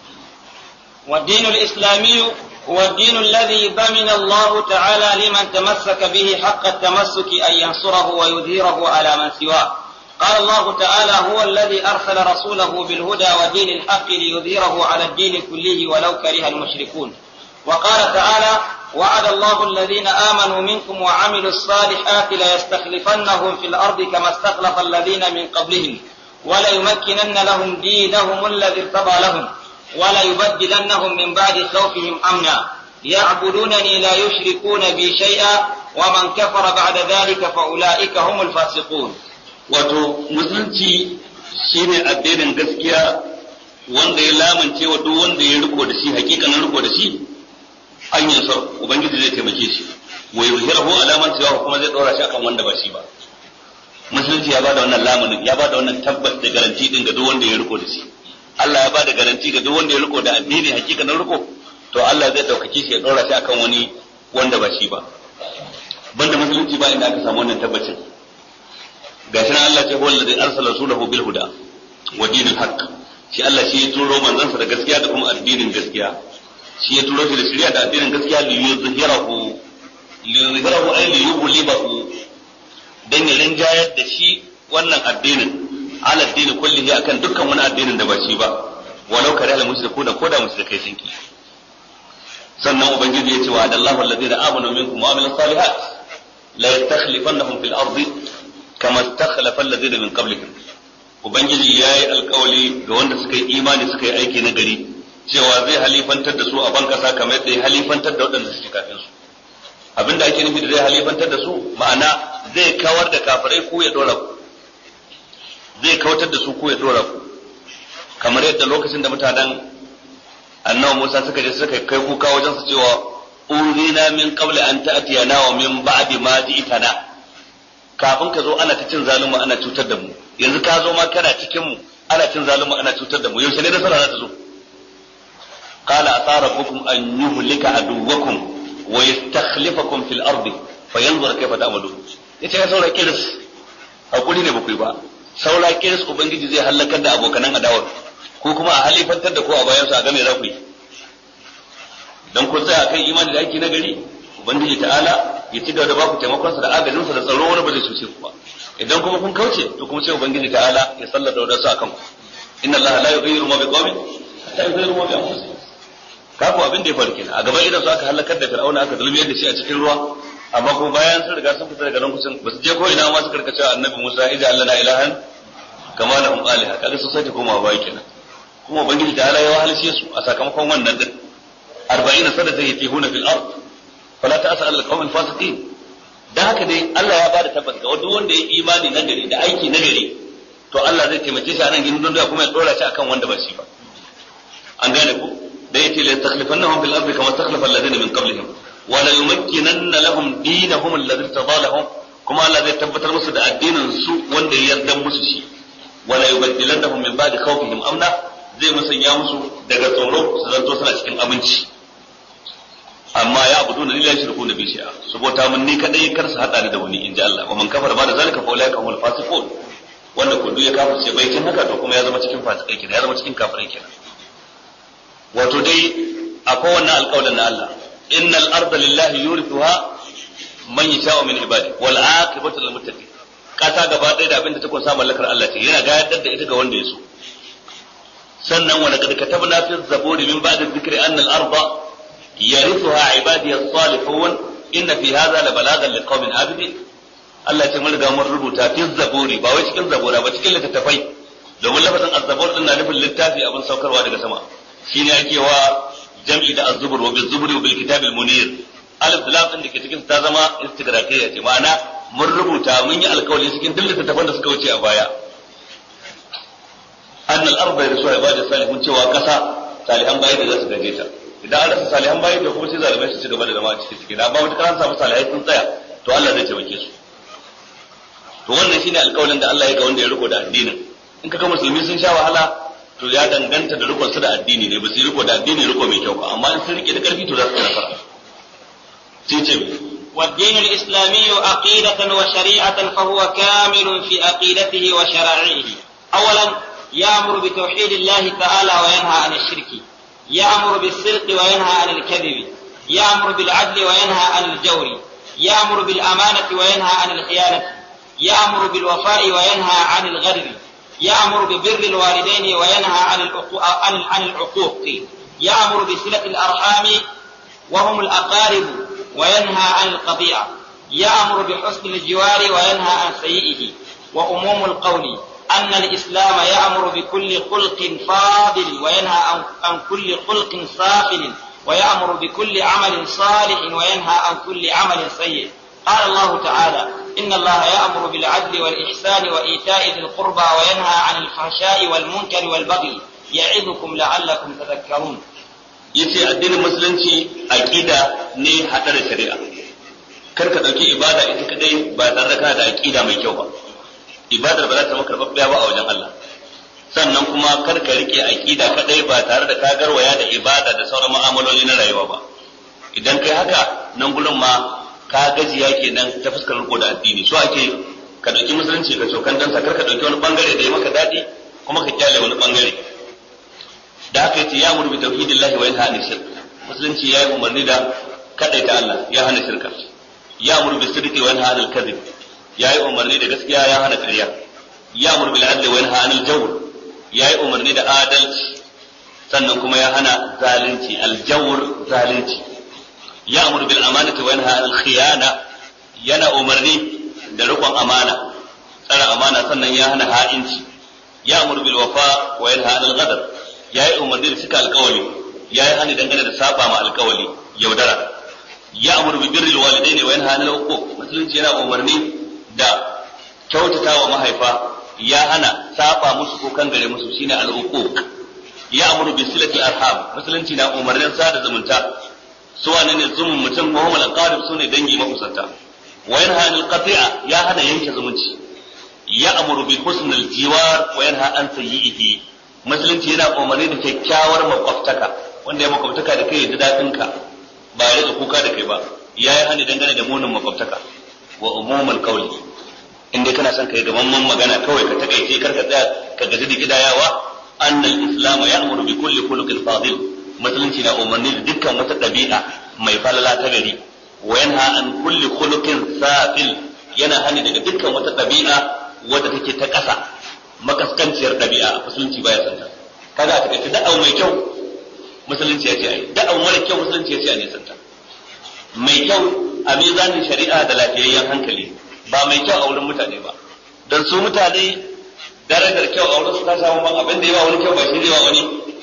والدين الإسلامي هو الدين الذي ضمن الله تعالى لمن تمسك به حق التمسك أن ينصره ويظهره على من سواه قال الله تعالى هو الذي أرسل رسوله بالهدى ودين الحق ليظهره على الدين كله ولو كره المشركون وقال تعالى وعد الله الذين آمنوا منكم وعملوا الصالحات ليستخلفنهم في الأرض كما استخلف الذين من قبلهم وليمكنن لهم دينهم الذي ارتضى لهم وليبدلنهم من بعد خوفهم أمنا يعبدونني لا يشركون بي شيئا ومن كفر بعد ذلك فأولئك هم الفاسقون. wato musulunci shine addinin gaskiya wanda ya lamunce wa duk wanda ya riko da shi hakikanin riko da shi an yi sa ubangiji zai taimake shi wa yuzhirahu ala man siwahu kuma zai dora shi akan wanda ba shi ba musulunci ya bada wannan lamunin ya bada wannan tabbas da garanti din ga duk wanda ya riko da shi Allah ya bada garanti ga duk wanda ya riko da addini hakikanin riko to Allah zai daukake shi ya dora shi akan wani wanda ba shi ba banda musulunci ba inda aka samu wannan tabbacin gashi nan Allah ce huwa allazi arsala rasulahu bil huda wa dinil haqq shi Allah shi ya turo manzansa da gaskiya da kuma addinin gaskiya shi ya turo shi da shari'a da addinin gaskiya li yuzhirahu li yuzhirahu ay li yughlibahu dan ya rinjayar da shi wannan addinin ala addini kullihi akan dukkan wani addinin da ba shi ba walau kare al mushrikuna ko da mushrikai sun ki sannan ubangiji ya ce wa adallahu alladhina amanu minkum wa amilus salihat la yastakhlifannahum fil ardi kama istakhlafa alladhina min qablihim ubangiji yayi alƙawli ga wanda suka yi imani suka yi aiki na gari cewa zai halifantar da su a ban kasa kamar yadda ya halifantar da waɗanda suke kafin su abinda ake nufi da zai halifantar da su ma'ana zai kawar da kafirai ko ya dora ku zai kawatar da su ko ya dora ku kamar yadda lokacin da mutanen annabi Musa suka je suka kai kuka wajen su cewa urina min qabli an ta'tiyana wa min ba'di ma ji'tana kafin ka zo ana ta cin zalunmu ana cutar da mu yanzu ka zo ma kana cikin mu ana cin zalunmu ana cutar da mu yaushe ne nasara za ta zo qala asa rabbukum an yuhlika aduwwakum wa yastakhlifakum fil ardi fayanzur kayfa ta'malun yace ya saura kiris hakuri ne bakwai ba saura kiris ubangiji zai halakar da abokanan adawar ko kuma a halifantar da ko a bayan su a game za ku yi dan kun tsaya kan imani da aiki na gari ubangiji ta'ala ya ci gaba da baku taimakonsa da agajinsa da tsaro wani ba zai cuce ku ba idan kuma kun kauce to kuma sai ubangiji ta'ala ya sallata wadansu akan ku inna allaha la yughayyiru ma biqawmin hatta yughayyiru ma bi anfusihim kafu abin da ya faru kenan a gaban idan su aka halakar da fir'auna aka zulmiyar da shi a cikin ruwa amma kuma bayan sun riga sun fita daga nan kusan ba su je ko ina ma su karkace annabi Musa ija Allah na ilahan kama lahum aliha kaga sun sake komawa baya kenan kuma ubangiji ta'ala ya wahalshe su a sakamakon wannan din arba'ina sanatan yatihuna fil ard fala ta'sal al qawm al fasiqin. Dan haka dai Allah ya bada tabbas ga duk wanda ya imani nagari da aiki nagari to Allah zai taimake shi a nan gidan duniya kuma ya dora shi akan wanda ba shi ba. An gane ku da yace la takhlifannahum fil ardi kama takhlafa alladhina min qablihim wa la yumakkinanna lahum dinahum alladhi tadalahum, kuma Allah zai tabbatar musu da addinin su wanda ya yarda musu shi. Wa la yubaddilannahum min ba'di khawfihim amna, zai musanya musu daga tsoro su zanto suna cikin aminci. Amma ya abudu na lillahi shirku na bishiya su bauta mun ni kadai kar su hada ni da wani inji Allah. Wa man kafara ba da zalika fa ulaika humul fasiqun, wanda ko duk ya kafirce bai kin haka to kuma ya zama cikin fasikai kenan, ya zama cikin kafirai kenan. Wato dai akwai wannan alƙawarin na Allah, innal arda lillahi yurithuha man yasha'u min ibadi wal aqibatu lil muttaqin. Kasa gaba ɗaya da abinda ta kunsa mallakar Allah ce, yana gayar da ita ga wanda ya so. Sannan wa laqad katabna fi zaburi min ba'di dhikri anna al arda yarithuha ibadi as-salihun inna fi hadha la balagan liqaumin abidin. Allah ce mun riga mun rubuta fi zaburi, ba wai cikin zabura ba, cikin littattafai, domin lafazin az-zabur din na nufin littafi abin saukarwa daga sama. Shine ake wa jam'i da az-zubur wa biz-zuburi wa bil kitabil munir. Alif lam din dake cikin ta zama istighraqiyya ce, ma'ana mun rubuta mun yi alkawari cikin duk littattafan da suka wuce a baya. Annal arda yarithuha ibadi as-salihun, cewa kasa salihan bayi da za su gaje ta. Idan an rasa salihan bayi da kuma sai zalimai su ci gaba da zama a cikin ciki, da ba wata kan samu salihai sun tsaya to Allah zai taimake su. To wannan shine alƙawarin da Allah ya ga wanda ya riko da addinin. In kaga musulmi sun sha wahala to ya danganta da rikon su da addini ne, ba su riko da addini riko mai kyau ba, amma in sun rike da karfi to za su nasara. Sai ce والدين الإسلامي عقيدة وشريعة فهو كامل في عقيدته وشرائعه. أولا يأمر بتوحيد الله تعالى وينهى عن الشرك، يأمر بالصدق وينهى عن الكذب، يأمر بالعدل وينهى عن الجور، يأمر بالأمانة وينهى عن الخيانة، يأمر بالوفاء وينهى عن الغدر، يأمر ببر الوالدين وينهى عن العقوق، يأمر بصلة الأرحام وهم الأقارب وينهى عن القطيعة، يأمر بحسن الجوار وينهى عن سيئه. وعموم القول أن الإسلام يأمر بكل خلق فاضل وينهى عن كل خلق سافل، ويأمر بكل عمل صالح وينهى عن كل عمل سيء. قال الله تعالى: إن الله يأمر بالعدل والإحسان وإيتاء ذي القربى وينهى عن الفحشاء والمنكر والبغي يعظكم لعلكم تذكرون. yace addinin musulunci aqida ne hada da shari'a. Kar ka dauki ibada ita kadai ba tare da kana da aqida mai kyau ba, ibadar ba za ta maka babbiya ba a wajen Allah. Sannan kuma kar ka rike aqida kadai ba tare da ka garwaya da ibada da sauran mu'amaloli na rayuwa ba. Idan kai haka nan gurin ma ka gajiya kenan ta fuskar riko da addini. So ake ka dauki musulunci ka cokan dan sa, kar ka dauki wani bangare da ya maka dadi kuma ka kyale wani bangare. Da haka yace ya murbi tauhidillahi wa yanha anil shirk. Musulunci yayi umarni da kadaita Allah, ya hana shirka. Ya murbi sidqi wa yanha anil kadhib. Yayi umarni da gaskiya, ya hana ƙarya. Ya murbi al-adli wa yanha anil jawr. Yayi umarni da adalci sannan kuma ya hana zalunci, al-jawr zalunci. Ya murbi bil amanati wa yanha anil khiyana. Yana umarni da riƙon amana, tsara amana, sannan ya hana ha'inci. Ya murbi bil wafa wa yanha anil ghadar. Ya yi umarni da cika alkawali, ya yi hani dangane da saba ma alkawali, yaudara. Ya amuru bi birril walidaini wa yanha anil uquq. Musulunci yana umarni da kyautata wa mahaifa, ya hana saba musu ko kangare musu, shine al uquq. Ya amuru bi silati arham. Musulunci na umarnin sada zumunta. Su wane ne zumun mutum, wa hum al aqarib, sune dangi makusanta. Wa yanha anil qati'a, ya hana yanke zumunci. Ya amuru bi husnil jiwar wa yanha an sayyi'ihi. Musulunci yana umarni da kyakkyawar makwabtaka, wanda ya makwabtaka da kai ya ji daɗin ka, ba ya rika kuka da kai ba. Ya yi hani dangane da munin makwabtaka. Wa umumul qawli, inda kana son kai gamamman magana kawai ka takaice kar ka tsaya ka gaji da gidayawa. Annal islam ya'muru bi kulli khuluqin fadil. Musulunci na umarni da dukkan wata ɗabi'a mai falala ta gari. Wa yanha an kulli khuluqin safil. Yana hani daga dukkan wata ɗabi'a wadda take ta ƙasa, makaskanciyar ɗabi'a. Musulunci baya san ta. Kaga a takaice da'awa mai kyau musulunci ya ce ai, da'awa mara kyau musulunci ya ce a nisan ta. Mai kyau a mizanin shari'a da lafiyayyen hankali, ba mai kyau a wurin mutane ba. Don su mutane darajar kyau a wurin su ta samu ban abin da yawa wani kyau ba shi zai wa wani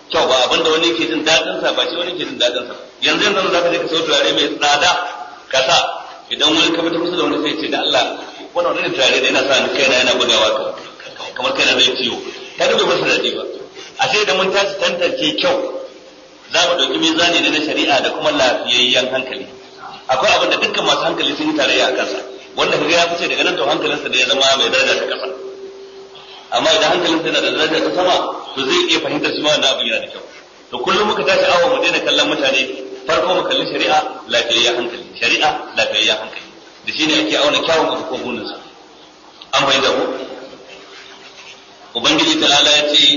kyau ba, abinda wani ke jin daɗin sa ba shi wani ke jin daɗin sa. Yanzu yanzu za ka je ka sau turare mai tsada ka sa, idan wani ka fita kusa da wani sai ce da Allah wannan wani turare da yana sa ni kaina yana bugawa kamar kaina zai ciwo, ta ga bai masa daɗi ba. A sai da mun tashi tantance kyau za mu ɗauki mizani ne na shari'a da kuma lafiyayyen hankali. Akwai abin da dukkan masu hankali sun yi tarayya a kansa, wanda kaga ya fice daga nan to hankalinsa da ya zama mai daraja ta kasa. Amma idan hankalinsa yana da daraja ta sama to zai iya fahimtar shi ma wannan abin yana da kyau. To kullum muka tashi awo mu daina kallon mutane, farko mu kalli shari'a lafiyayyen hankali, shari'a lafiyayyen hankali. Da shi ne ake auna kyawun abu ko buninsa. An fahimta ko? Ubangiji ta'ala ya ce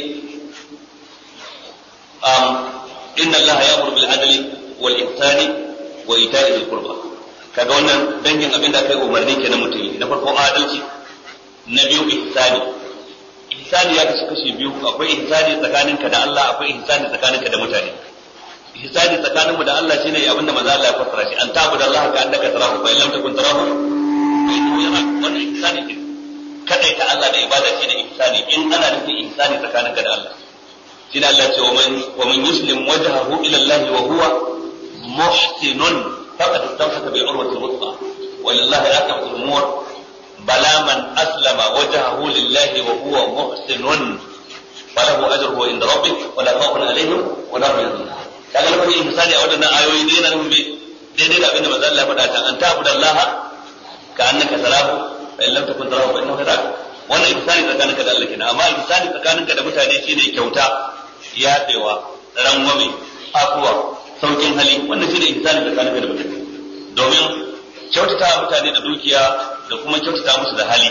inna Allah ya'muru bil adli wal ihsani wa ita'i dhil qurba. Kaga wannan dangin abin da kai umarni kenan mutum yi. Na farko adalci, na biyu ihsani. Ihsani ya kashi kashi biyu, akwai ihsani tsakaninka da Allah, akwai ihsani tsakaninka da mutane. Ihsani tsakaninmu da Allah shine abin da manzo Allah ya fassara shi, an ta'budu Allah ka annaka tarahu fa in lam takun tarahu fa innahu yarak. Wannan ihsani ne. Kadai ta Allah da ibada shine ihsani, in ana nufin ihsani tsakaninka da Allah. Shine Allah ya ce wa man wa man yuslim wajhahu ila Allah wa huwa muhsinun faqad istamsaka bil urwati al-wuthqa wa lillahi aqrabu al-umur bala man aslama wajhahu lillahi wa huwa muhsinun falahu ajruhu inda rabbih wa la khawfun alaihim wa la hum yahzanun. Kaga lafazin ihsani a wadannan ayoyi dai na nufin daidai da abinda manzo Allah ya faɗa ta an ta'budu Allah ka annaka tarahu fa in lam takun tarahu fa innahu yarak. Wannan ihsani tsakaninka da Allah kenan, amma ihsani tsakaninka da mutane shine kyauta, yafewa, rangwame, afuwa, saukin hali. Wannan shine ihsani tsakaninka da mutane. Domin kyautata mutane da dukiya da kuma kyautata musu da hali.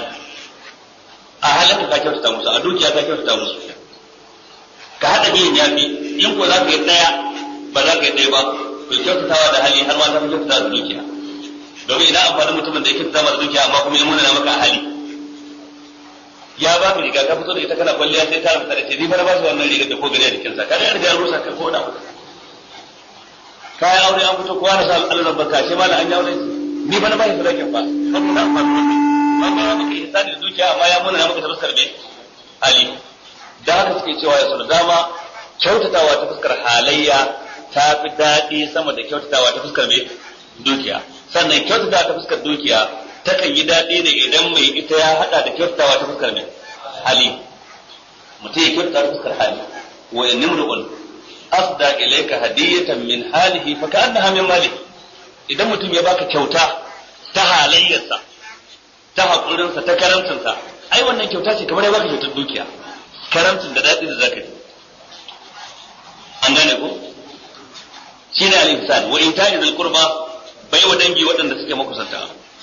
A halin ka kyautata musu, a dukiya ka kyautata musu. Ka haɗa biyan yafi, in ko za ka yi ɗaya ba za ka yi ɗaya ba, to kyautatawa da hali har ma ta fi kyautata da dukiya. Domin idan amfanin mutumin da ya kyautata masa dukiya amma kuma ya munana maka a hali. Ya ba ka riga ka fito da ita kana kwalliya sai ta rubuta da ce ni fa na ba shi wannan rigar da ko gari a jikinsa, ka ga riga rusa ka ko da mutum. Kayan aure an fito kowa na sa Allah barka shi ma da an yaure ni ba na ba shi sadakin ba, saboda amfanin mutum. Ba ba maka ihsani da dukiya amma ya munana maka ta fuskar me hali. Da haka suke cewa ya sau dama kyautatawa ta fuskar halayya ta fi daɗi sama da kyautatawa ta fuskar mai dukiya. Sannan kyautatawa ta fuskar dukiya takan yi daɗi ne idan mai ita ya haɗa da kyautatawa ta fuskar mai hali. Mutum ya kyautata ta fuskar hali. Wa in nimru'un asda ilayka hadiyatan min halihi fa ka'annaha min malihi. Idan mutum ya baka kyauta ta halayyarsa, ta haƙurinsa, ta karancinsa, ai wannan kyauta ce kamar ya baka kyautar dukiya. Karamcin da daɗi da zaka ji an gane ko shine al-ihsan wa inta'i dhil qurba bai wa dangi waɗanda suke makusanta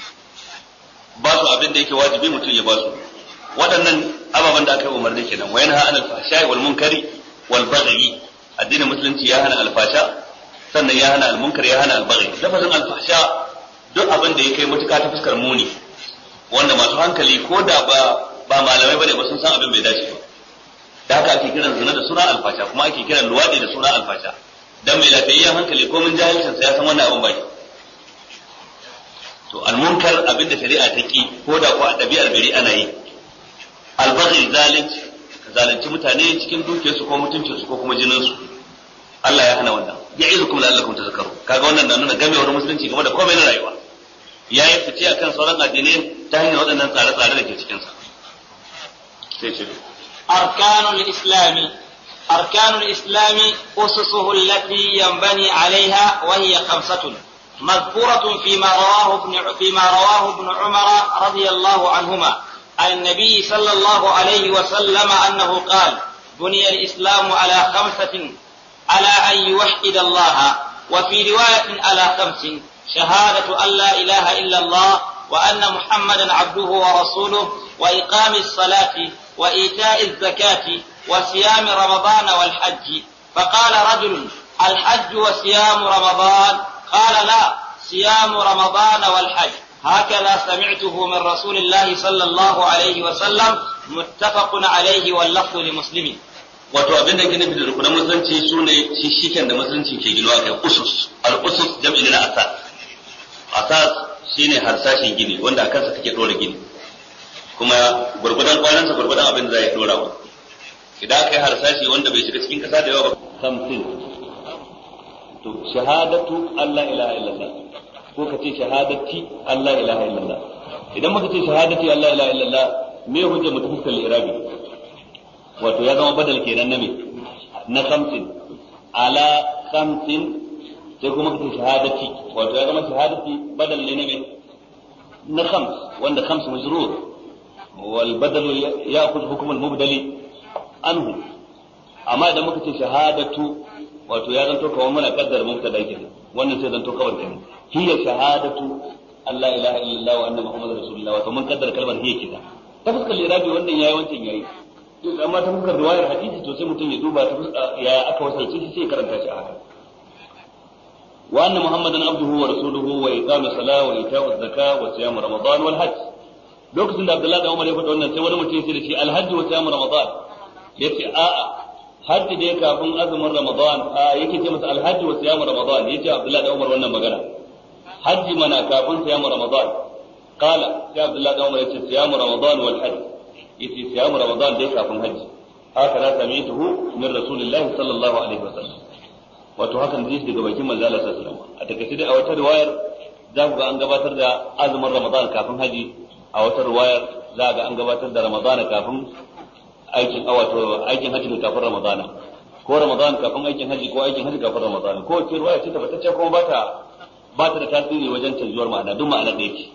ba su abin da yake wajibi mutum ya ba su waɗannan ababen da aka yi umarni kenan wa yanha anil fahsha'i wal munkari wal baghi addinin musulunci ya hana al-fahsha sannan ya hana al-munkar ya hana al-baghi lafazin al-fahsha duk abin da ya kai mutuka ta fuskar muni wanda masu hankali ko da ba ba malamai bane ba sun san abin bai dace ba. Da haka ake kiran zina da suna alfasha kuma ake kiran luwadi da suna alfasha dan mai lafiyayyen hankali ko mun jahilcin sa ya san wannan abin bai. To almunkar abin da shari'a ta ki ko da ko a dabi'ar gari ana yi. Albaghi zalunci zalunci mutane cikin dukiyarsu ko mutuncin su ko kuma jinin su. Allah ya hana wannan. Ya'izukum la'allakum tazakkarun. Kaga wannan na nuna gamewar musulunci game da komai na rayuwa. Yayi fice akan sauran addinai ta hanyar waɗannan tsare-tsare da ke cikin sa. Sai ce أركان الإسلام أركان الإسلام أسسه التي ينبني عليها وهي خمسة مذكورة فيما رواه ابن فيما رواه ابن عمر رضي الله عنهما عن النبي صلى الله عليه وسلم أنه قال بني الإسلام على خمسة على أن يوحد الله وفي رواية على خمس شهادة أن لا إله إلا الله وأن محمدا عبده ورسوله وإقام الصلاة وإيتاء الزكاة وصيام رمضان والحج. فقال رجل الحج وصيام رمضان؟ قال لا، صيام رمضان والحج. هكذا سمعته من رسول الله صلى الله عليه وسلم متفق عليه واللفظ لمسلم. wato abin da ke nufi da rukunan musulunci su ne shishiken da musulunci ke ginuwa kai usus al-usus jam'i na asas asas shine harsashin gini wanda a kansa kake dora gini kuma gurgudan kwanansa gurgudan abin da zai dora wa idan aka yi harsashi wanda bai shiga cikin kasa da yawa ba hamsin to shahadatu Allah ilaha illallah ko ka ce shahadati Allah ilaha illallah idan muka ce shahadati Allah ilaha illallah me hujja mutafassal irabi wato ya zama badal kenan na me na hamsin ala hamsin sai kuma ka ce shahadati wato ya zama shahadati badal ne na me na khams wanda khams majrur wal badal ya'khudh hukm al mubdali anhu amma idan muka ce shahadatu wato ya zanto kawai muna kaddar mubtada kenan wannan sai zanto kawai kenan hiya shahadatu Allah ilaha illallah wa anna muhammadar rasulullah wato mun kaddar kalmar hiya kenan ta fuskar irabi wannan yayi wancan yayi to amma ta fuskar riwayar hadisi to sai mutum ya duba ta fuskar ya aka wasalce shi sai karanta shi a haka wa anna muhammadan abduhu wa rasuluhu wa iqamu salat wa ita'u zakat wa siyam ramadan wal hajj lokacin da Abdullahi da Umar ya faɗa wannan sai wani mutum ya ce da shi al-hajj wa siyam ramadan yace a'a hajji dai kafin azumin ramadan a yake ce masa alhajji wa siyam ramadan yace Abdullahi da Umar wannan magana hajji mana kafin siyam ramadan qala sai Abdullahi da Umar yace siyam ramadan wal hajj yace siyam ramadan dai kafin hajji haka na sami tuhu min rasulillahi sallallahu alaihi wasallam wato hakan dai daga bakin manzo Allah sallallahu alaihi wasallam a takaice dai a wata riwayar za ku ga an gabatar da azumin ramadan kafin hajji a wata riwayar za ga an gabatar da ramadan kafin aikin wato aikin haji da kafin ramadana ko ramadan kafin aikin haji ko aikin haji kafin ramadana ko ce ruwaya ce tabbatacce kuma ba ta ba ta da tasiri wajen canjuwar ma'ana duk ma'ana da yake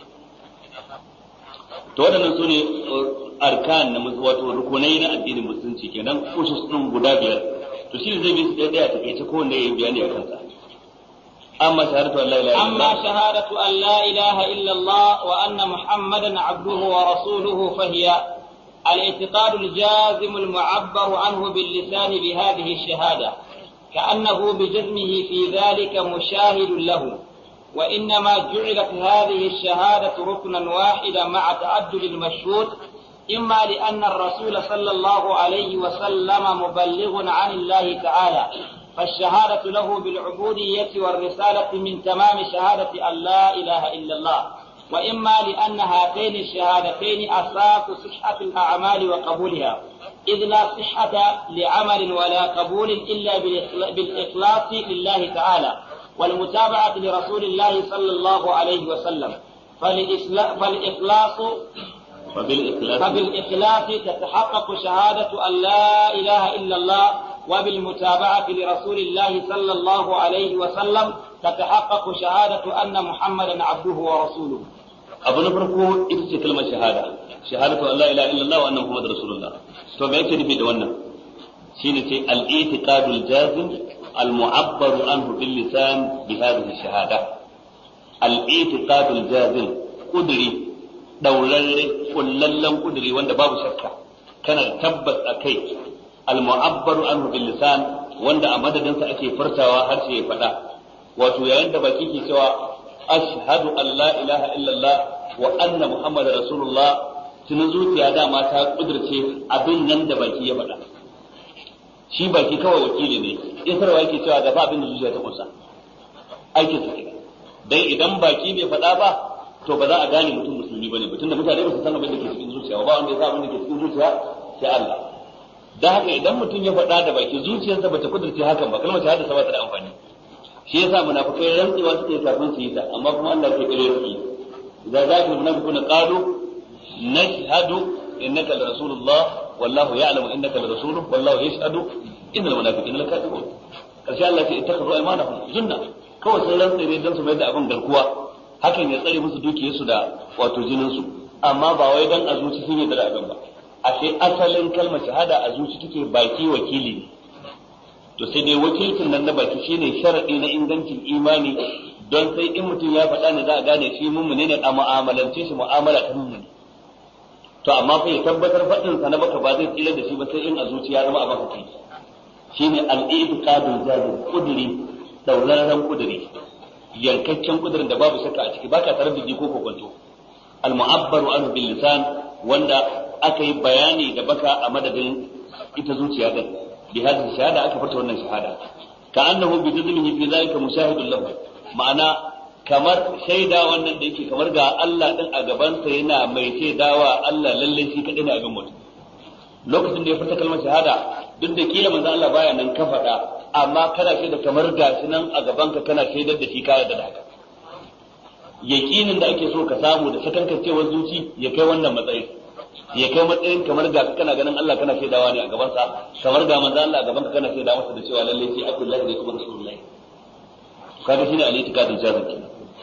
to waɗannan su ne arkan na wato rukunai na addinin musulunci kenan usus din guda biyar to shi zai bi su ɗaya ɗaya ta kai ko wanda yayi bayani akan sa amma shahadatu an la ilaha amma shahadatu an la ilaha illa Allah wa anna muhammadan abduhu wa rasuluhu fahiya الاعتقاد الجازم المعبر عنه باللسان بهذه الشهادة كأنه بجزمه في ذلك مشاهد له وإنما جعلت هذه الشهادة ركنا واحدا مع تعدد المشهود إما لأن الرسول صلى الله عليه وسلم مبلغ عن الله تعالى فالشهادة له بالعبودية والرسالة من تمام شهادة أن لا إله إلا الله وإما لأن هاتين الشهادتين أساس صحة الأعمال وقبولها إذ لا صحة لعمل ولا قبول إلا بالإخلاص لله تعالى والمتابعة لرسول الله صلى الله عليه وسلم فالإخلاص فبالإخلاص تتحقق شهادة أن لا إله إلا الله وبالمتابعة لرسول الله صلى الله عليه وسلم تتحقق شهادة أن محمدا عبده ورسوله abu na farko ita ce kalmar shahada shahadatu an la ilaha illallah wa anna muhammadar rasulullah to me yake nufi da wannan shine sai al-i'tiqadul jazim al-mu'abbar anhu bil lisan bi hadhihi shahada al-i'tiqadul jazim kudri daurarre kullallan kudri wanda babu shakka kana tabbas akai al-mu'abbar anhu bil lisan wanda a madadin sa ake furtawa har sai ya fada wato yayin da baki ke cewa ashhadu an la ilaha illallah wa anna muhammadar rasulullah tunan zuciya dama ta kudurce abin nan da baki ya faɗa shi baki kawai wakili ne isarwa yake cewa gaba abin da zuciya ta kusa aikin sa kenan dan idan baki bai faɗa ba to ba za a gane mutum musulmi bane mutum da mutane ba su san abin da ke cikin zuciya ba wanda ya san abin da ke cikin zuciya sai Allah dan haka idan mutum ya faɗa da baki zuciyarsa bata kudurce hakan ba kalmar shahada sa ba ta da amfani shi yasa munafikai rantsuwa suke kafin su yi ta amma kuma Allah ke kare su idan za ku munafiquna qalu nashhadu innaka la rasulullah wallahu ya'lamu innaka la rasuluhu wallahu yashhadu innal munafiqina lakadibun karshe Allah ce ittakhadhu aymanahum junna kawai sun rantsa ne dan su mai da abin garkuwa hakan ya tsare musu dukiyarsu da wato jinin su amma ba wai dan a zuci sun yi da abin ba ashe asalin kalmar shahada a zuci take baki wakili ne to sai dai wakilcin nan na baki shine sharadi na ingancin imani don sai in mutum ya faɗa ne za a gane shi mummune ne a mu'amalance shi mu'amala ta mummune to amma fa ya tabbatar faɗin sa na baka ba zai tsira da shi ba sai in a zuciya zama a baka kai shine al-i'tiqadul jazim kuduri dauraren kuduri yankakken kudurin da babu shakka a ciki baka tare da ko kokonto al-mu'abbaru anhu bil lisan wanda aka yi bayani da baka a madadin ita zuciya din bi hadhihi shahada aka furta wannan shahada ka annahu bi jazmihi fi zalika mushahidun lahu ma'ana kamar shaida wannan da yake kamar ga Allah din a gaban sa yana mai shaidawa Allah lalle shi kadai ne abin mutum lokacin da ya furta kalmar shahada duk da kila manzo Allah baya nan ka faɗa amma kana shaida kamar gashi nan a gaban ka kana shaidar da shi ka yarda da haka yaqinin da ake so ka samu da sakankancewar zuci ya kai wannan matsayin ya kai matsayin kamar ga kana ganin Allah kana shaidawa ne a gaban sa kamar ga manzo Allah a gaban ka kana shaida masa da cewa lalle shi Abdullahi ne kuma Rasulullahi kaga shine al-itikadul jazim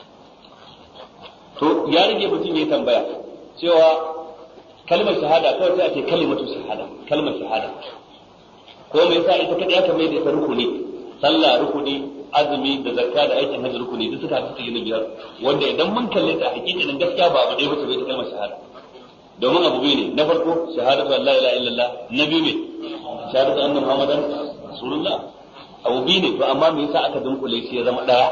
to ya rage mutum ya tambaya cewa kalmar shahada kawai sai a ce kalimatu shahada kalmar shahada ko me yasa ita kadai aka mai da ita rukuni sallah rukuni azumi da zakka da aikin hajji rukuni duk suka fi yin biyar wanda idan mun kalle ta hakikanin gaskiya ba abu dai ba sai kalmar shahada domin abu biyu ne na farko shahadatu an la ilaha illallah na biyu ne shahadatu anna muhammadan rasulullah abu biyu ne to amma me yasa aka dunkule shi ya zama daya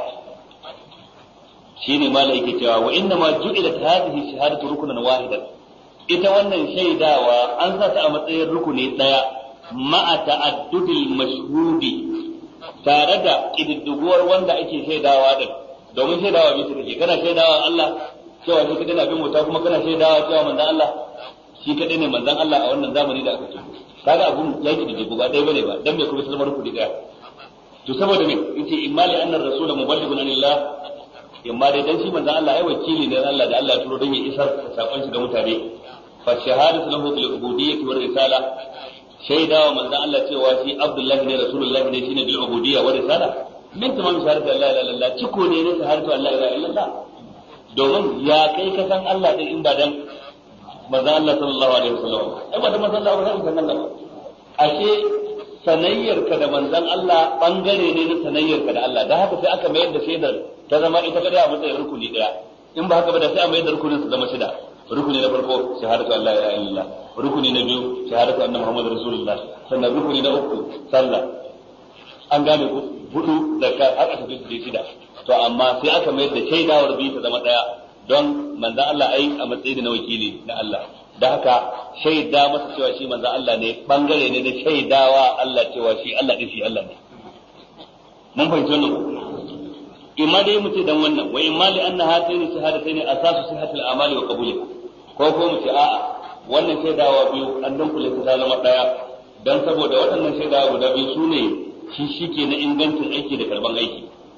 shine malai yake cewa wa inna ma ju'ilat hadhihi shahadatu rukunan wahidan ita wannan shaidawa an sa ta a matsayin rukuni daya ma'a ta'addudil mashhudi tare da kididdiguwar wanda ake shaidawa din domin shaidawa bai take kana shaidawa Allah cewa shi kadai na bin mota kuma kana shaidawa cewa manzon Allah shi kadai ne manzon Allah a wannan zamani da aka tuno kaga abun ya kididdigu ba dai bane ba dan me kuma sai zama rukuni daya to saboda me yace imma li anna ar-rasul muballighun anillah imma dai dan shi manzon Allah ai wakili ne Allah da Allah ya turo don ya isar sakon shi ga mutane fa shahadatu lahu bil ubudiyyah wa risala shaidawa manzon Allah cewa shi Abdullahi ne Rasulullahi ne shine bil ubudiyya wa risala min tamam shahadatu la ilaha illallah ciko ne ne shahadatu la ilaha illallah domin ya kai ka san Allah din in ba dan manzon Allah sallallahu alaihi wasallam ai ba dan manzon Allah ba san Allah ashe sanayyar ka da manzon Allah bangare ne na sanayyar ka da Allah dan haka sai aka mayar da shaidar ta zama ita kada a matsayin rukuni daya in ba haka ba da sai a mayar da rukunin su zama shida rukuni na farko shahadatu an la ilaha illallah rukuni na biyu shahadatu anna muhammadar rasulullah sannan rukuni na uku sallah an gane ku hudu zakka har aka tafi da shida to amma sai aka mayar da shaidawar biyu ta zama daya don manzon Allah ai a matsayin na wakili na Allah da haka shaida masa cewa shi manzon Allah ne bangare ne na shaidawa Allah cewa shi Allah din shi Allah ne mun fahimci wannan imma dai mu ce dan wannan wa imma li anna hataini shahadataini asasu sihhatil amali wa qabuliha ko ko mu ce a'a wannan shaidawa biyu an dunkule ta zama daya dan saboda waɗannan shaidawa guda biyu sune shi shike na ingancin aiki da karban aiki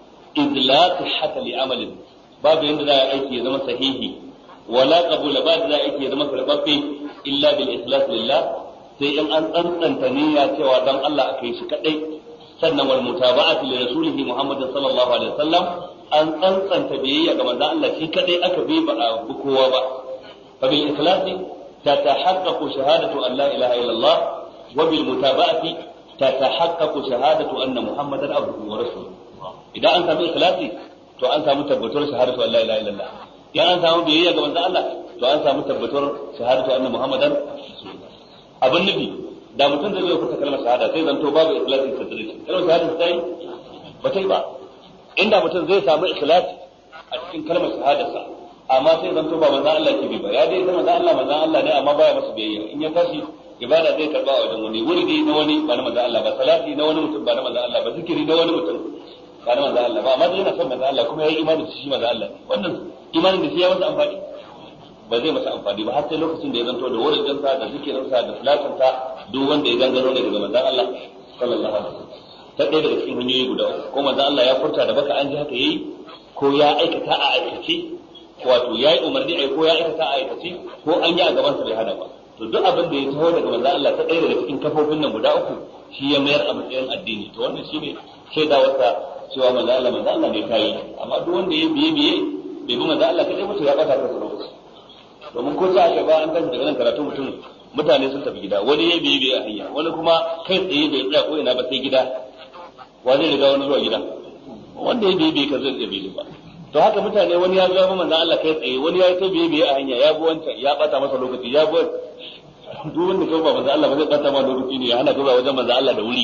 idlaq hatta li amalin babu yanda za a aiki ya zama sahihi wala qabula ba da aiki ya zama karbabbe illa bil ikhlas lillah sai in an tsantsanta niyya cewa dan Allah akai shi kadai sannan wal mutaba'ati li rasulihi Muhammad sallallahu alaihi wasallam an tsantsanta biyayya ga manzon Allah shi kadai aka bi ba a kowa ba fa bil ikhlasi tatahaqqaqu shahadatu an la ilaha illa Allah wa bil mutaba'ati tatahaqqaqu shahadatu anna Muhammadan abduhu wa rasuluhu idan an samu ikhlasi to an samu tabbatar shahadatu an la ilaha illa Allah idan an samu biyayya ga manzon Allah to an samu tabbatar shahadatu anna Muhammadan rasulullah abin nufi da mutum zai zo furta kalmar shahada sai zanto babu ikhlasi ta tsare shi kalmar shahada ta yi ba ta yi ba inda mutum zai samu ikhlasi a cikin kalmar shahadarsa amma sai zanto ba manzon Allah ke bi ba ya dai zama manzon Allah manzon Allah ne amma baya masa biyayya in ya tashi ibada zai karba a wajen wani wurdi na wani ba na manzon Allah ba salati na wani mutum ba na manzon Allah ba zikiri na wani mutum ba na manzon Allah ba amma dai yana son manzon Allah kuma yayi imani da shi manzon Allah wannan imanin da shi ya masa amfani ba zai masa amfani ba har sai lokacin da ya zanto da wurin sa da zikirinsa da salatinsa duk wanda ya gangaro ne daga manzon Allah sallallahu alaihi wasallam ta ɗaya daga cikin hanyoyi guda uku ko manzon Allah ya furta da baka an ji haka yayi ko ya aikata a aikace wato yayi umarni ai ko ya aikata a aikace ko an yi a gaban sa bai hada ba to duk abin da ya taho daga manzon Allah ta ɗaya daga cikin kafofin nan guda uku shi ya mayar a matsayin addini to wannan shine shaidawarsa cewa manzon Allah manzon Allah ne kai amma duk wanda ya biye biye bai bi manzon Allah kadai mutu ya bata kansa lokaci domin ko ta aka ba an tashi daga nan karatu mutum mutane sun tafi gida wani ya biye biye a hanya wani kuma kai tsaye bai tsaya ko ina ba sai gida wa zai riga wani zuwa gida wanda ya biye biye ka zai tsaye biye ba to haka mutane wani ya zo manzon Allah kai tsaye wani ya yi ta biye biye a hanya ya bi wancan ya bata masa lokaci ya bi duk wanda kai ba manzon Allah ba zai bata ma lokaci ne ya hana zuwa wajen manzon Allah da wuri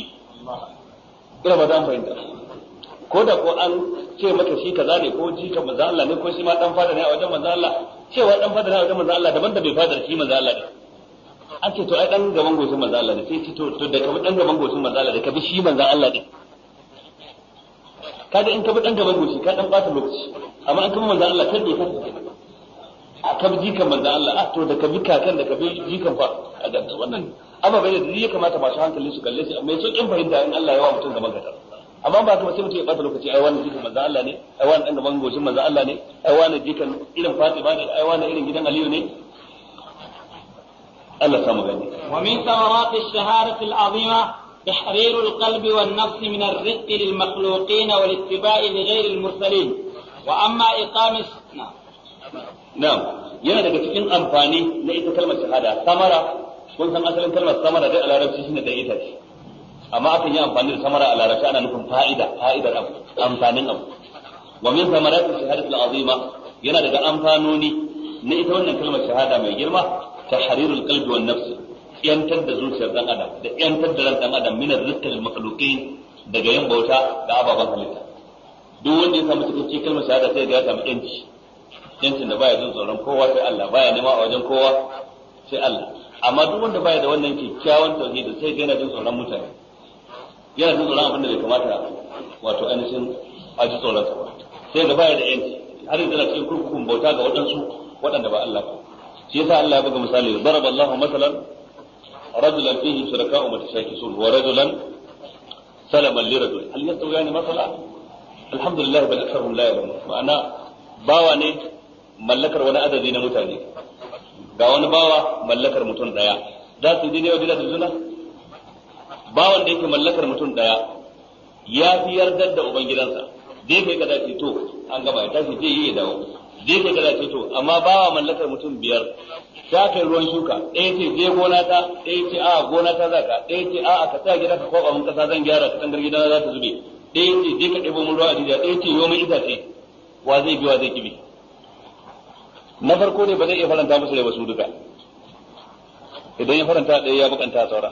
ina ba dan fahimta ko da ko an ce maka shi kaza ne ko ji kan manzon Allah ne ko shi ma dan fada ne a wajen manzon Allah cewa dan fada ne a wajen manzon Allah daban da bai fadar shi manzon Allah ne an ce to ai dan gaban goshin manzon Allah ne sai ce to to da ka bi dan gaban goshin manzon Allah da ka bi shi manzon Allah ne kaga in ka bi dan gaban goshi ka dan bata lokaci amma an kuma manzon Allah kai ne ka tafi a ka bi jikan manzo Allah a to da ka bi kakan da ka bi jikan fa wannan ababai da ya kamata masu hankali su kalle shi mai sauƙin fahimta in Allah ya wa mutum gaban gata amma ba kuma sai mutum ya bata lokaci ai wannan jikan manzo Allah ne ai wannan dan gaban goshin manzo Allah ne ai wannan jikan irin Fatima ne ai wannan irin gidan Aliyu ne Allah samu gani wa min thamarati ash-shahadati al-azima تحرير القلب والنفس من الرق للمخلوقين والاتباع لغير المرسلين واما اقام نعم na'am yana daga cikin amfani na ita kalmar shahada samara kun san asalin kalmar samara dai a larabci shine da ita ce amma akan yi amfani da samara a larabci ana nufin fa'ida fa'idar abu amfanin abu wa min thamarati shahadati al-azima yana daga amfanoni na ita wannan kalmar shahada mai girma tahrirul qalbi wan nafs yantar da zuciyar dan adam da yantar da ran dan adam min ar-rizqi lil makhluqin daga yin bauta ga ababen halitta duk wanda ya samu cikakken kalmar shahada sai ga ya samu yanci yancin da baya jin tsoron kowa sai Allah baya nema a wajen kowa sai Allah amma duk wanda baya da wannan kyakkyawan tauhidi sai yana jin tsoron mutane yana jin tsoron abin da bai kamata wato ainihin a ji tsoron sa ba sai ga baya da yanci har yanzu na cikin kurkukun bauta ga waɗansu waɗanda ba Allah ba shi yasa Allah ya buga misali daraba Allahu masalan rajulan fihi shuraka'u mutashakisun wa rajulan salaman li rajul hal yastawiyani masala alhamdulillah bal aktharuhum la ya'lamun ma'ana bawa ne mallakar wani adadi na mutane ga wani bawa mallakar mutum daya za su daidai wajen da juna bawan da yake mallakar mutum daya ya fi yardar da ubangidansa zai kai kada ce to an gaba ya tashi zai yi ya dawo zai kai kada ce to amma bawa mallakar mutum biyar ta kai ruwan shuka ɗaya ce je gona ta ɗaya ce a gona ta zaka ɗaya ce a ka sa gida ka kwaba mun kasa zan gyara katangar gidana za ta zube ɗaya ce je ka ɗebo mun ruwa a jiya ɗaya ce yo mai itace wa zai bi wa zai kibi na farko ne ba zai iya faranta musu da wasu duka idan ya faranta ɗaya ya bukanta saura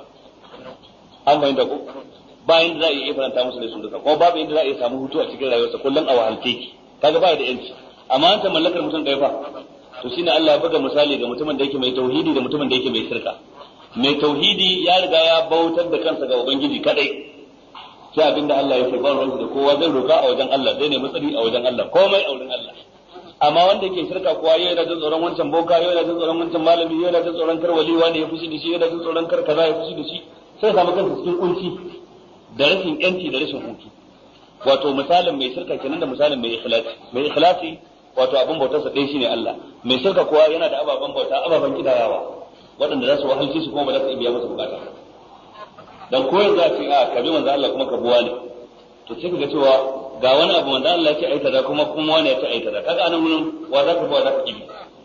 an fahimta ko ba yanda za a iya faranta musu da su duka ko babu yanda za a iya samu hutu a cikin rayuwarsa kullum a wahalce ki kaga ba da yanci amma an ta mallakar mutum ɗaya fa to shine Allah ya buga misali ga mutumin da yake mai tauhidi da mutumin da yake mai shirka mai tauhidi ya riga ya bautar da kansa ga ubangiji kadai sai abinda Allah ya ce ba ruwansa da kowa zai roka a wajen Allah zai nemi tsari a wajen Allah komai a wurin Allah amma wanda yake shirka kuwa yau yana jin tsoron wancan boka yau yana jin tsoron wancan malami yau yana jin tsoron kar wali wani ya fushi da shi yana jin tsoron kar kaza ya fushi da shi sai samu kansa cikin kunci da rashin yanci da rashin hutu wato misalin mai shirka kenan da misalin mai ikhlasi mai ikhlasi wato abin bautar sa dai shine Allah mai shirka kuwa yana da ababen bauta ababen kidayawa waɗanda za su wahalce shi kuma ba za su biya masa bukata dan koyar za ce a kabi manzo Allah kuma ka buwa ne to sai kaga cewa ga wani abu manzo Allah ya ce aita da kuma kuma wani ya ce aita da kaga anan gurin wa za ka buwa za ka kibi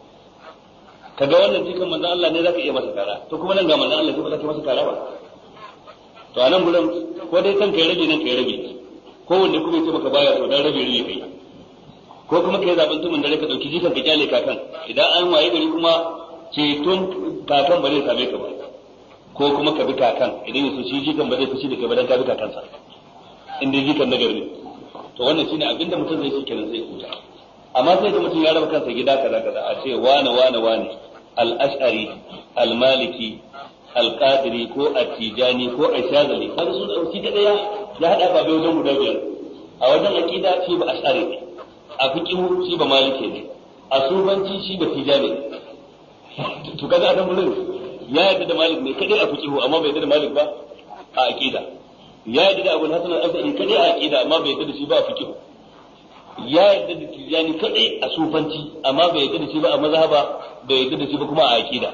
kaga wannan cikin manzo Allah ne za ka iya masa kara to kuma nan ga manzo Allah ba za ka masa kara ba to anan gurin ko dai kan kai rage nan kai rage ko wanda kuma yace maka baya to dan rage rage kai ko kuma kai zaben tumin dare ka dauki jikan ka kyale kakan idan an waye gari kuma ceton kakan ba zai same ka ba ko kuma ka bi kakan idan yaso shi jikan ba zai fushi da kai ba dan ka bi kakansa in dai jikan na gari to wannan shine abinda mutum zai shi kenan zai huta amma sai da mutum ya raba kansa gida kaza kaza a ce wane wane wane al-ash'ari al-maliki al-qadiri ko at-tijani ko ashazali kaga su da shi kadai ya hada ba bai wajen guda biyar a wajen aqida shi ba ash'ari ne a fiqhu shi ba maliki ne a sufanci shi ba tijani to kaga adam gurin ya yarda da malik ne kadai a fiqhu amma bai yarda da malik ba a aqida ya yarda da abul hasan al-ash'ari kadai a aqida amma bai yarda da shi ba a fiqhu ya yarda da tijani kadai a sufanci amma bai yarda da shi ba a mazhaba bai yarda da shi ba kuma a aqida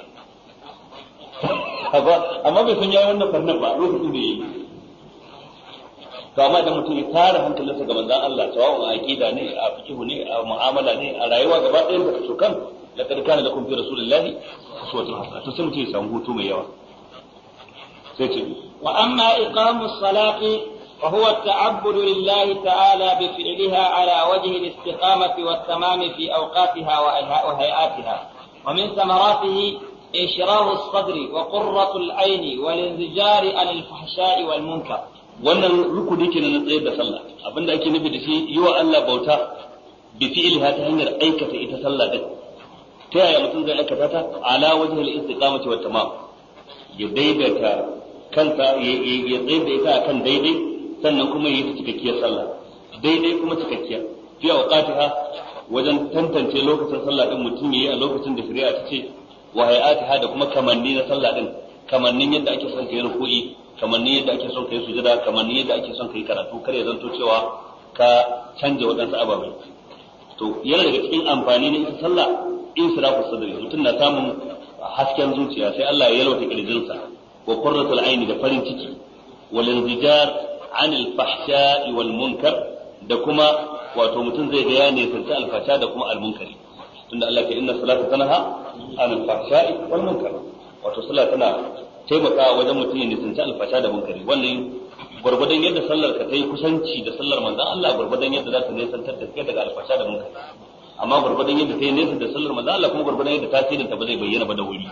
amma bai san yayi wannan farnan ba lokacin da yi to amma da mutum ya tara hankalinsa ga manzon Allah sawa'un a aqida ne a fiqhu ne a mu'amala ne a rayuwa gaba ɗayan da so kan laqad kana lakum fi rasulillahi uswatun hasana to sai mutum ya samu hutu mai yawa sai ce wa amma iqamus salati وهو التعبد لله تعالى بفعلها على وجه الاستقامة والتمام في أوقاتها وهيئاتها ومن ثمراته إشراح الصدر وقرة العين والانزجار عن الفحشاء والمنكر. wannan rukuni kenan na tsayar da sallah abinda ake nufi da shi yi wa Allah bauta bi fi'liha ta hanyar aikata ita sallah din ta yaya mutum zai aikata ta ala wajhil istiqamati wat tamam ya daidaita kansa ya daidaita kan daidai sannan kuma yi ta cikakkiyar sallah daidai kuma cikakkiya fi awqatiha wajen tantance lokacin sallah din mutum yayi a lokacin da shari'a ta ce wa hay'atiha da kuma kamanni na sallah din, kamannin yadda ake son kai ruku'i, kamannin yadda ake son kai sujada, kamannin yadda ake son kai karatu, kar ya zanto cewa ka canja wadansu ababai. To yana daga cikin amfani na ita sallah insirafu sadri, mutum na samun hasken zuciya sai Allah ya yalwata kirjinsa wa qurratul aini da farin ciki wal inzijar anil fahsha'i wal munkar da kuma wato mutum zai ga ya ne santa alfasha da kuma almunkari, tunda Allah ke inna salata tanha anil fahsha'i wal munkar, wato sallah tana taimakawa wajen mutum ya nisanta alfasha da munkari. Wannan gurgudan yadda sallar ka tayi kusanci da sallar manzon Allah gurgudan yadda za ta nisantar da kai daga alfasha da munkari, amma gurgudan yadda tayi nesa da sallar manzon Allah kuma gurgudan yadda tasirin ta ba zai bayyana ba da wuri.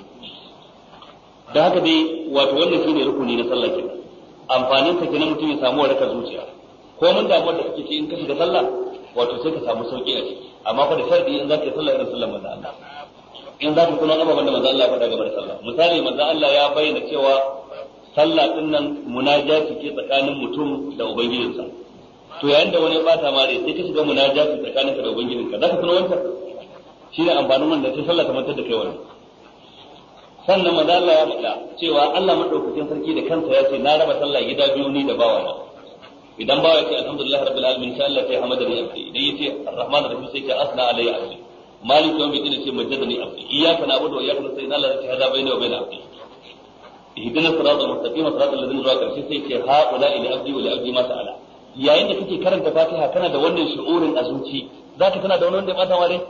Da haka dai wato wannan shine rukuni na sallah kenan. Amfanin ta kenan mutum ya samu waraka zuciya, ko mun damuwar da kake ci in ka shiga sallah wato sai ka samu sauki a ciki, amma fa da sharadi in zaka yi sallah irin sallar manzon Allah, in zaka kuma ababan da manzon Allah ya faɗa game da sallah. Misali manzon Allah ya bayyana cewa sallah din nan munajati ke tsakanin mutum da ubangijinsa, to yayin da wani ya bata mare sai ka shiga munajati tsakaninka da ubangijinka, zaka tuna wancan shine amfanin wanda sai sallah ta mantar da kai wannan. Sannan manzo Allah ya faɗa cewa Allah madaukakin sarki da kansa ya ce na raba sallah gida biyu ni da bawa na. Idan bawa ya ce alhamdulillah rabbil alamin sai Allah ya hamadani abdi, idan yace arrahman arrahim sai ya asna alayya abdi, malik yawmi din ce majjadani abdi, iyyaka na'budu wa iyyaka nasta'in, Allah ya ce hada baina wa baina abdi, ihdina siratal mustaqim siratal ladzina zuwa karshe sai ce haula ila abdi wa li abdi ma ta'ala. Yayin da kake karanta Fatiha kana da wannan shi'urin a zuci, zaka tana da wannan da ya bata ware.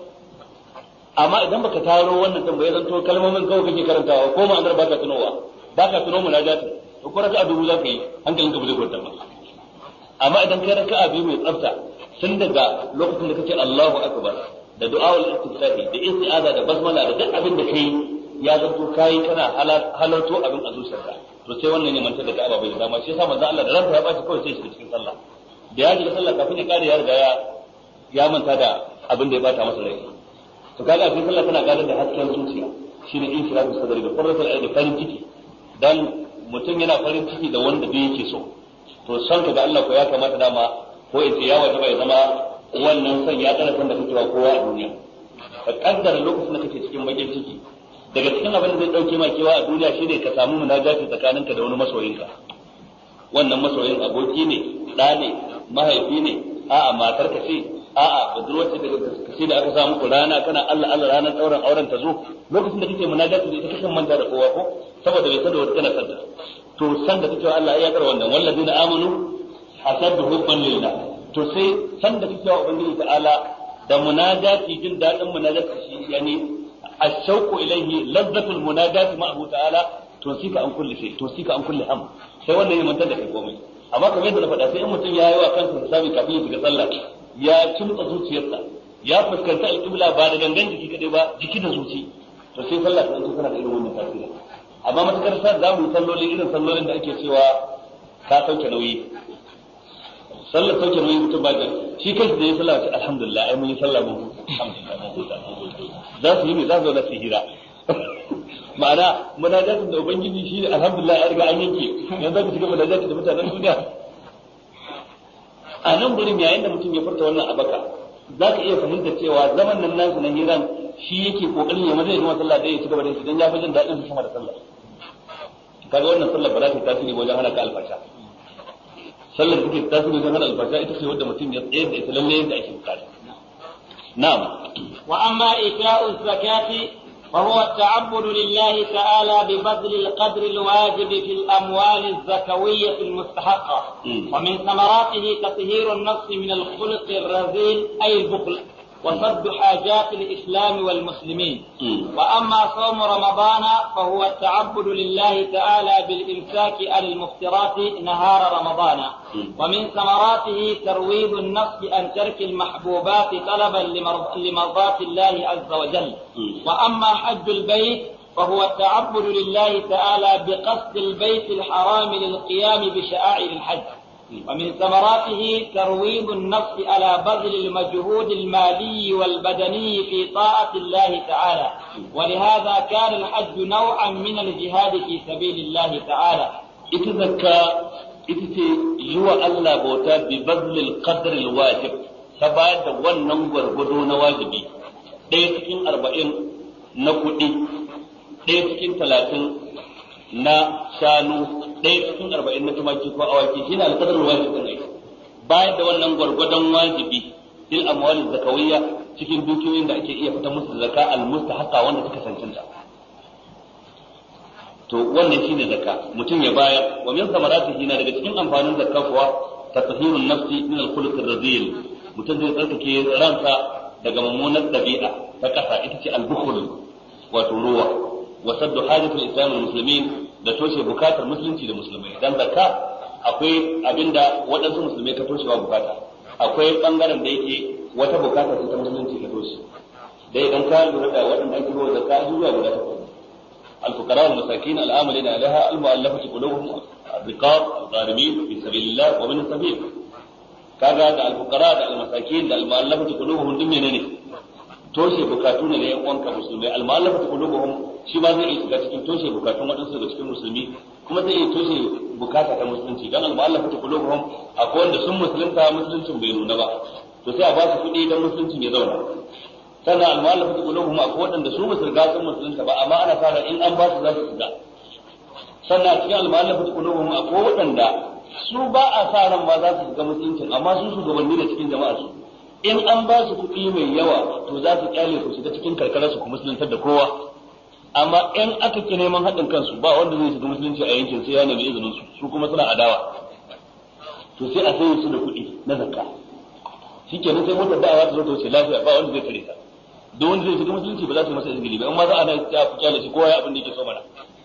Amma idan baka taro wannan tambaye zan to kalmomin kawai kake karantawa ko ma'anar baka tunowa, baka tuno munajati, to ko raka'a dubu zaka yi hankalinka ba zai kwanta ba. Amma idan kai raka'a biyu mai tsafta tun daga lokacin da kace Allahu akbar da du'aul istiftahi da isti'aza da basmala da duk abin da kai ya zanto kai kana halarto abin a zuciyarka, to sai wannan ne mantar da ka ababai da dama. Shi yasa manzo Allah da ranka ya baci kawai sai shi cikin sallah, da ya shiga sallah kafin ya kare ya riga ya ya manta da abin da ya bata masa rai. To kaga a cikin sallah tana gadar da hasken zuciya, shine insirafu sadri da qurratul ayn, farin ciki, dan mutum yana farin ciki da wanda bai yake so. To san ka ga Allah ko ya kamata dama ko in ce ya wata bai zama wannan san ya tsara san da kake wa kowa a duniya. Ka kaddara lokacin da kake cikin bakin ciki, daga cikin abin da zai dauke ma kewa a duniya shine ka samu munajati tsakaninka da wani masoyinka. Wannan masoyin aboki ne, da ne, mahaifi ne, a'a matarka ce, a'a budurwace daga kace da aka samu rana kana Allah Allah ranar dauran auren ta zo, lokacin da kake munajati da ita kakan manta da kowa ko saboda bai sada wata kana sanda. To san da kake Allah ya kar wannan wallazina amanu asaddu hubban lillah, to sai san da kake wa ubangiji ta'ala da munajati jin dadin munajati shi yani ashauqu ilayhi ladzatul munajati ma'ahu ta'ala, to sika an kulli shay, to sika an kulli ham, sai wannan ya manta da kai komai. Amma kamar yadda na faɗa sai in mutum ya yi wa kansa hisabi kafin ya shiga sallah, ya kimtsa zuciyarsa, ya fuskanta alƙibla ba da gangan jiki kadai ba, jiki da zuci, to sai sallah ta zanto tana da irin wannan tasiri. Amma matakar sa za mu yi salloli irin sallolin da ake cewa ka sauke nauyi, sallar sauke nauyi mutum ba gari, shi kansa da ya sallah ce alhamdulillah ai mun yi sallah mun alhamdulillah mun huta za su yi ne za su zauna su hira. Ma'ana munajatin da ubangiji shi ne alhamdulillah ya riga an yanke, yanzu za ku shiga munajati da mutanen duniya. A nan gurin yayin da mutum ya furta wannan abaka, za ka iya fahimta cewa zaman nan nasu na hiran shi yake kokarin ya maza ya zama sallah dai ya ci gaba da shi dan ya fi jin daɗin su sama da sallah. Kaga wannan sallah ba za ta tasiri wajen hana ka alfasha. Sallar da take tasiri wajen hana alfasha ita ce wadda mutum ya tsaye da ita lalle yadda ake bukata. Na'am. Wa amma ifa'u zakati فهو التعبد لله تعالى ببذل القدر الواجب في الأموال الزكوية المستحقة، ومن ثمراته تطهير النفس من الخلق الرذيل أي البخل وسد حاجات الإسلام والمسلمين. وأما صوم رمضان فهو التعبد لله تعالى بالإمساك عن المفطرات نهار رمضان، ومن ثمراته ترويض النفس عن ترك المحبوبات طلبا لمرضاة الله عز وجل. وأما حج البيت فهو التعبد لله تعالى بقصد البيت الحرام للقيام بشعائر الحج، ومن ثمراته ترويض النفس على بذل المجهود المالي والبدني في طاعة الله تعالى، ولهذا كان الحج نوعا من الجهاد في سبيل الله تعالى. إتذكى إتتي يوى الله بوتا ببذل القدر الواجب، ta bayar da wannan gwargwado na wajibi ɗaya cikin arba'in na kuɗi, ɗaya cikin talatin na shanu, ɗaya cikin arba'in na tumaki ko awaki shine alƙadar wajibin ne. Bayar da wannan gwargwadon wajibi fil amwal zakawiyya cikin dukiyoyin da ake iya fitar musu zakka al-mustahaqa wanda suka cancanta. To wannan shine zakka mutum ya bayar. Wa min samaratihi na daga cikin amfanin zakka kuwa tatahirun nafsi min al-khuluq ar-radil, mutum zai tsarkake ransa daga mummunar dabi'a ta kasa ita ce al-bukhl wato ruwa, wa saddu hajatul islam al-muslimin da toshe bukatar musulunci da musulmai. Dan zakka akwai abinda waɗansu musulmai ka toshewa bukata, akwai bangaren da yake wata bukata ta musulunci ka toshe. Dai idan ka lura da waɗanda ake ruwa zakka zuwa guda takwas الفقراء والمساكين العاملين عليها المؤلفة قلوبهم الرقاب الغارمين في سبيل الله ومن السبيل كذا da الفقراء da المساكين da المؤلفة قلوبهم duk menene toshe bukatu ne da yan uwanka musulmai. المؤلفة قلوبهم shi ma zai shiga cikin toshe bukatun waɗansu daga cikin musulmi, kuma zai toshe bukata ta musulunci. dan المؤلفة قلوبهم akwai wanda sun musulunta musuluncin bai nuna ba, to sai a ba su kuɗi dan musuluncin ya zauna. sannan al-mu'allafatu qulubuhum akwai wadanda su musu riga sun musulunta ba, amma ana fara in an ba su za su shiga. sannan a cikin al-mu'allafatu qulubuhum akwai wadanda su ba a sa ran ma za su shiga musulunci, amma su shugabanni da cikin jama'a su in an ba su kuɗi mai yawa to za su kyale su shiga cikin karkarar su ku musuluntar da kowa. amma in aka ki neman haɗin kansu ba wanda zai shiga musulunci a yankin sai ya nemi izinin su, su kuma suna adawa, to sai a sayi su da kuɗi na zakka. shikenan sai motar da'awa ta zo ta wuce lafiya, ba wanda zai tare ta. duk wanda zai shiga musulunci ba za su yi masa izgili ba, amma za a na ya fi kyale shi kowa ya abin da yake so mana.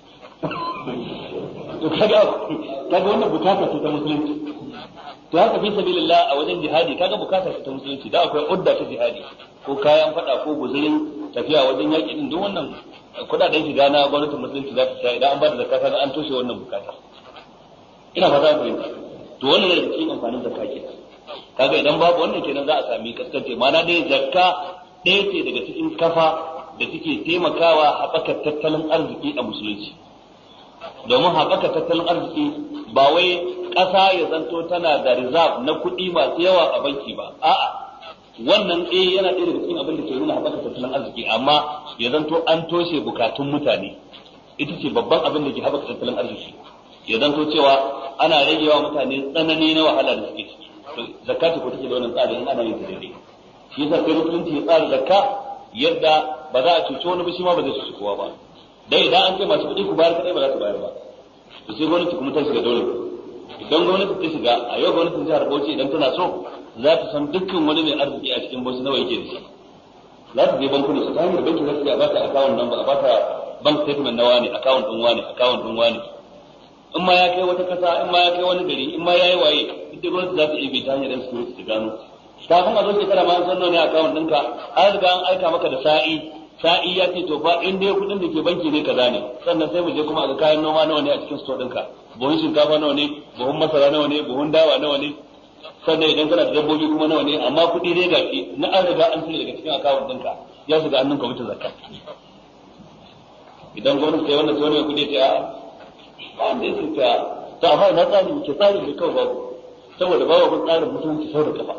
to kaga kaga wannan bukata ce ta musulunci. to haka fi sabilillah a wajen jihadi kaga bukata ce ta musulunci, da akwai udda ta jihadi ko kayan fada ko guzurin tafiya wajen yaki din, duk wannan kudaden shiga na gwamnatin musulunci za ta tsaya idan an ba da zakka kaga an toshe wannan bukata. ina fata ku fahimta. to wannan ne cikin amfanin zakka kenan. kaga idan babu wannan kenan za a sami kaskance. ma'ana dai zakka ɗaya ce daga cikin kafa da take taimakawa haɓakar tattalin arziki a musulunci. domin haɓakar tattalin arziki ba wai ƙasa ya zanto tana da reserve na kuɗi masu yawa a banki ba, a'a wannan ɗaya yana ɗaya daga cikin abin da ke nuna haɓakar tattalin arziki, amma ya zanto an toshe bukatun mutane ita ce babban abin da ke haɓaka tattalin arziki. ya zanto cewa ana ragewa mutane tsanani na wahala da suke ciki. zakka ce ko take da wannan tsari in ana yin ta daidai. shi yasa sai musulunci ya tsara zakka yadda ba za a cuci wani ba, shi ma ba zai cuci kowa ba. dai idan an ce masu kuɗi ku bayar kadai ba za su bayar ba, to sai gwamnati kuma ta shiga dole. idan gwamnati ta shiga a yau gwamnatin jihar Bauchi idan tana so za ta san dukkan wani mai arziki a cikin Bauchi nawa yake da shi. za ta je bankuna su ta hanyar banki za su a bata account number, a bata bank statement na wani, account din wani, account din wani. in ma ya kai wata kasa, in ma ya kai wani gari, in ma ya yi waye, ita gwamnati za ta iya bi ta hanyar security ta gano. kafin a zo shekara ma an san nawa ne account ɗinka, an riga an aika maka da sa'i, sa'i ya ce to fa in dai kuɗin da ke banki ne kaza ne, sannan sai mu je kuma a ga kayan noma nawa ne a cikin store ɗinka, buhun shinkafa nawa ne, buhun masara nawa ne, buhun dawa nawa ne, sannan idan kana da dabbobi kuma nawa ne, amma kuɗi dai ga shi na an riga an cire daga cikin account ɗinka ya shiga hannun kwamitin zakka. idan gwamnati sai wannan sai wani kuɗi ce a ba wanda ya ce ta ta amma na tsari ke tsari ne kawai babu, saboda babu tsarin mutunci sau da kafa.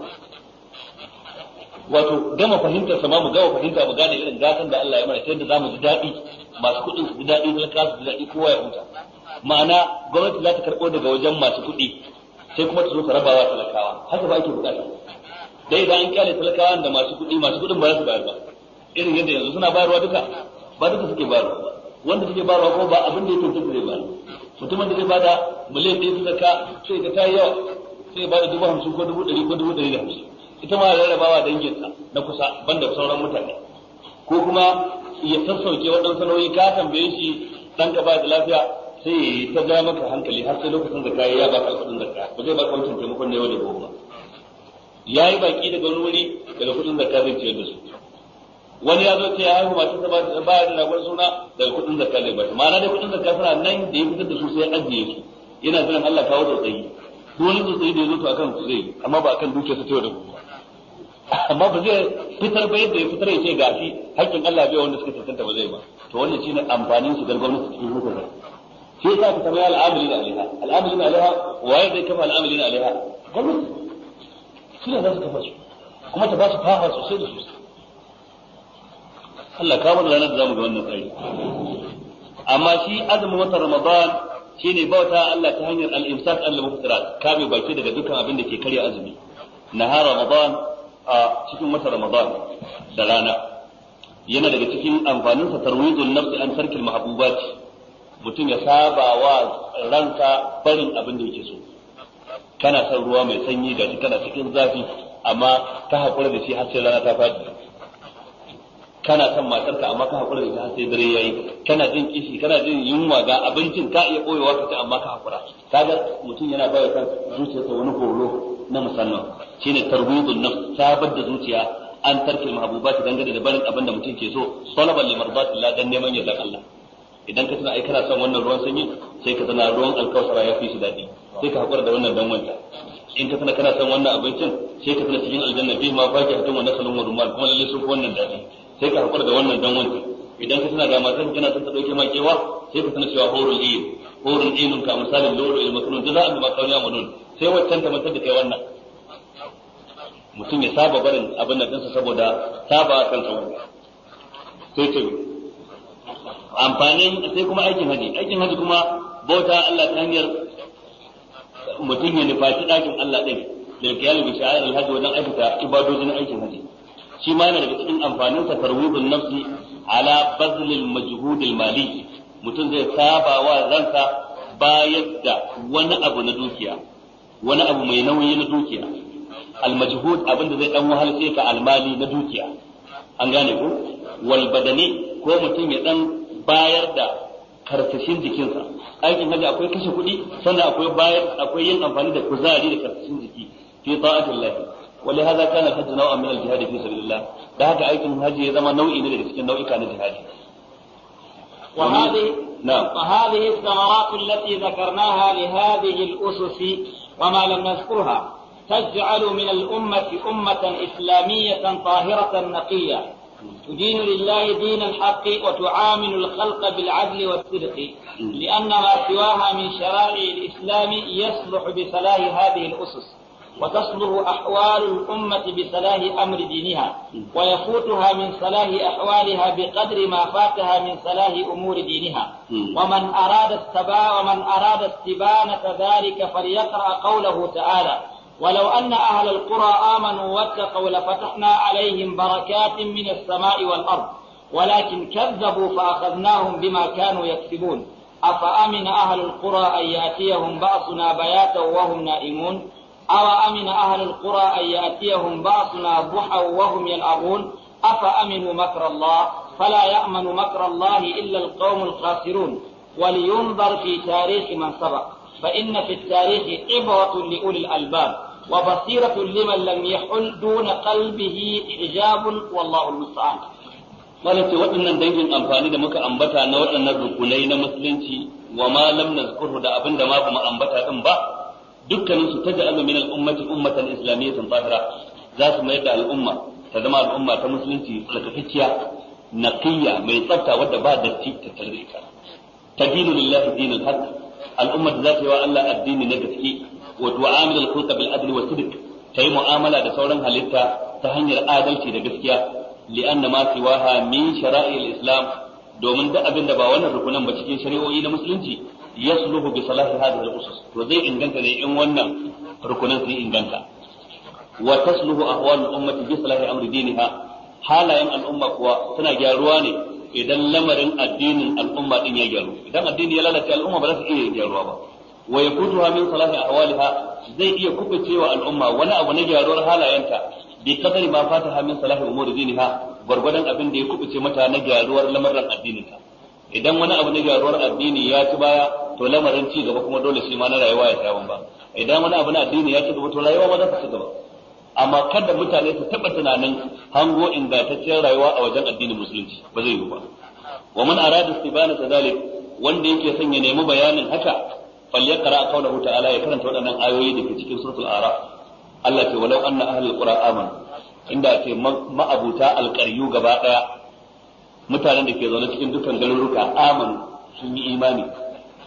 wato gama fahimtar sama mu gama fahimta mu gane irin gatan da Allah ya mana, ta yadda zamu ji daɗi, masu kuɗin su ji daɗi, talaka su ji daɗi, kowa ya huta. ma'ana gwamnati za ta karɓo daga wajen masu kuɗi sai kuma ta zo ta rabawa talakawa, haka ba ake buƙata. dai idan an kyale talakawa da masu kuɗi, masu kuɗin ba za su bayar ba, irin yadda yanzu suna bayarwa duka, ba duka suke bayarwa, wanda suke bayarwa kuma ba abin da ya tuntuɓe zai bayar. mutumin da zai bada miliyan ɗaya su zaka sai ka tayi yawa, sai ya bada dubu hamsin ko dubu ɗari ko dubu ɗari da hamsin, ita ma rarrabawa danginsa na kusa banda sauran mutane. ko kuma ya sassauke waɗansu nauyi, ka tambaye shi ɗanka ba da lafiya sai ya ta ja maka hankali har sai lokacin zakka ya baka kuɗin zakka, ba zai baka wancan taimakon na yau da gobe ba. ya yi baki daga wani wuri, daga kuɗin zakka zai ciyar da su. wani ya zo ce ya haihu masu ta ba da ragon suna, daga kuɗin zakka zai bata. ma'ana dai kuɗin zakka suna nan da ya fitar da su sai ya ajiye su, yana jiran Allah kawo tsautsayi. duk wani tsautsayi da ya zo to akan su zai, amma ba akan dukiyarsa ta yau da gobe. amma ba zai fitar ba yadda ya fitar ya ce gashi haƙƙin Allah bai wanda suka tantance ba zai ba. to wannan shine amfanin su gar gwamnati cikin hukumar. shi yasa ka tambaya al'amilin alaiha, al'amilin alaiha waye zai kafa al'amilin alaiha? gwamnati. shi ne za su kafa su. kuma ta ba su fawa sosai da sosai. Allah ka mana ranar da zamu ga wannan tsari. Amma shi azumin watan Ramadan shine bauta Allah ta hanyar al-imsak al-muftirat, kame baki daga dukkan abin da ke karya azumi. Nahar Ramadan a cikin watan Ramadan da rana yana daga cikin amfaninsa tarwizul nafsi an tarkil mahbubat, mutum ya saba wa ranka barin abin da yake so. Kana son ruwa mai sanyi ga shi kana cikin zafi amma ka hakura da shi har sai rana ta faɗi. Kana son matarka amma ka hakura da shi har sai dare yayi. Kana jin kishi, kana jin yunwa ga abincin ka iya koyewa ka ci amma ka hakura. Kaga mutum yana bayar kan zuciyarsa wani horo na musamman. Shine tarwizul nafs, sabar da zuciya an tarkil mahbubati dangane da barin abin da mutum ke so, salaban li mardatillah, dan neman yardan Allah. Idan ka tuna ai kana son wannan ruwan sanyi sai ka tuna ruwan alkausara ya fi shi daɗi, sai ka hakura da wannan dan wanda. In ka tuna kana son wannan abincin sai ka tuna cikin aljanna bi ma faki hatun wa nasalun wa rumman, kuma lalle sun fi wannan daɗi, sai ka hakura da wannan dan wanda. Idan ka tuna ga matar kana son ta dauke ma kewa sai ka tuna cewa hurul ayn, hurul aynun ka misalin lulu il maknun jaza'an bima kanu yamalun, sai waccan ta mantar da kai wannan. Mutum ya saba barin abin da dinsa saboda saba kan sauri. Sai ce amfanin sai kuma aikin haji, aikin haji kuma bauta Allah ta hanyar mutum ya nufaci ɗakin Allah ɗin da kiyali bi sha'ir al-hajj wajen aikata ibadojin aikin haji. Shi ma yana daga cikin amfanin sa tarwidun nafsi ala bazlil majhud al-mali, mutum zai saba wa ransa bayar da wani abu na dukiya, wani abu mai nauyi na dukiya. Al-majhud abinda zai dan wahal sai ka almali na dukiya, an gane ko wal badani ko mutum ya dan bayar da karkashin jikinsa. Aikin haji akwai kashe kuɗi, sannan akwai bayar akwai yin amfani da kuzari da karkashin jiki fi ta'atillah. Wali hada kana hajj naw'an min al-jihad fi sabilillah, da haka aikin haji ya zama nau'i ne daga cikin nau'ika na jihadi. وهذه نعم وهذه الثمرات التي ذكرناها لهذه الأسس وما لم نذكرها تجعل من الأمة أمة إسلامية طاهرة نقية تدين لله دين الحق وتعامل الخلق بالعدل والصدق، لأن ما سواها من شرائع الإسلام يصلح بصلاح هذه الأسس، وتصلح أحوال الأمة بصلاح أمر دينها، ويفوتها من صلاح أحوالها بقدر ما فاتها من صلاح أمور دينها. ومن أراد السبا ومن أراد استبانة ذلك فليقرأ قوله تعالى: ولو أن أهل القرى آمنوا واتقوا لفتحنا عليهم بركات من السماء والأرض ولكن كذبوا فأخذناهم بما كانوا يكسبون. أفأمن أهل القرى أن يأتيهم بأسنا بياتا وهم نائمون أو أمن أهل القرى أن يأتيهم بأسنا ضحى وهم يلعبون أفأمنوا مكر الله فلا يأمن مكر الله إلا القوم الخاسرون. ولينظر في تاريخ من سبق، فإن في التاريخ عبرة لأولي الألباب وبصيرة لمن لم يحل دون قلبه حجاب والله المستعان. malaka waɗannan dangin amfani da muka ambata na waɗannan rukunai na musulunci wa ma lam nazkurhu da abinda ma bamu ambata din ba, dukkanin su taj'alu min al-ummati ummatan islamiyatan zahira, za su mayar da al'umma ta zama al'umma ta musulunci tsarkakakkiya naqiyya mai tsafta wadda ba datti ta tare ita. Tadinu lillahi dinul haqq, al'umma da za ta yi wa Allah addini na gaske, wa tu'amilu al-khalqa bil adli wa sidq, ta yi mu'amala da sauran halitta ta hanyar adalci da gaskiya. li'anna ma siwaha min shara'il islam, domin da abin da ba wannan rukunan ba cikin shari'o'i na musulunci yasluhu bi salahi hadhihi al-usus, to zai inganta ne in wannan rukunan sun inganta. Wa tasluhu ahwal al-ummati bi salahi amri diniha, halayen al'umma kuwa suna gyaruwa ne idan lamarin addinin al'umma din ya gyaru. Idan addini ya lalace al'umma ba za su iya gyaruwa ba. Wa yakutuha min salahi ahwaliha, zai iya kubucewa al'umma wani abu na gyaruwar halayenta bi kadari ma fataha min salahi umuri diniha, gurgurdan abin da ya kubuce mata na gyaruwar lamarin addininta. Idan wani abu na gyaruwar addini ya ci baya, to lamarin ci gaba kuma dole shi ma na rayuwa ya tsaya ba. Idan wani abu na addini ya ci gaba, to rayuwa ma za ta ci gaba. Amma kada mutane su taba tunanin hango ingantacciyar rayuwa a wajen addinin musulunci, ba zai yi ba. Wa man arada istibana zalik, wanda yake son ya nemi bayanin haka, falyaqra qawluhu ta'ala, ya karanta waɗannan ayoyi da ke cikin suratul a'raf. Allah ce walau anna ahlul qura amanu, inda ce ma'abuta alqaryu gaba daya, mutanen da ke zaune cikin dukkan garuruka amanu, sun yi imani,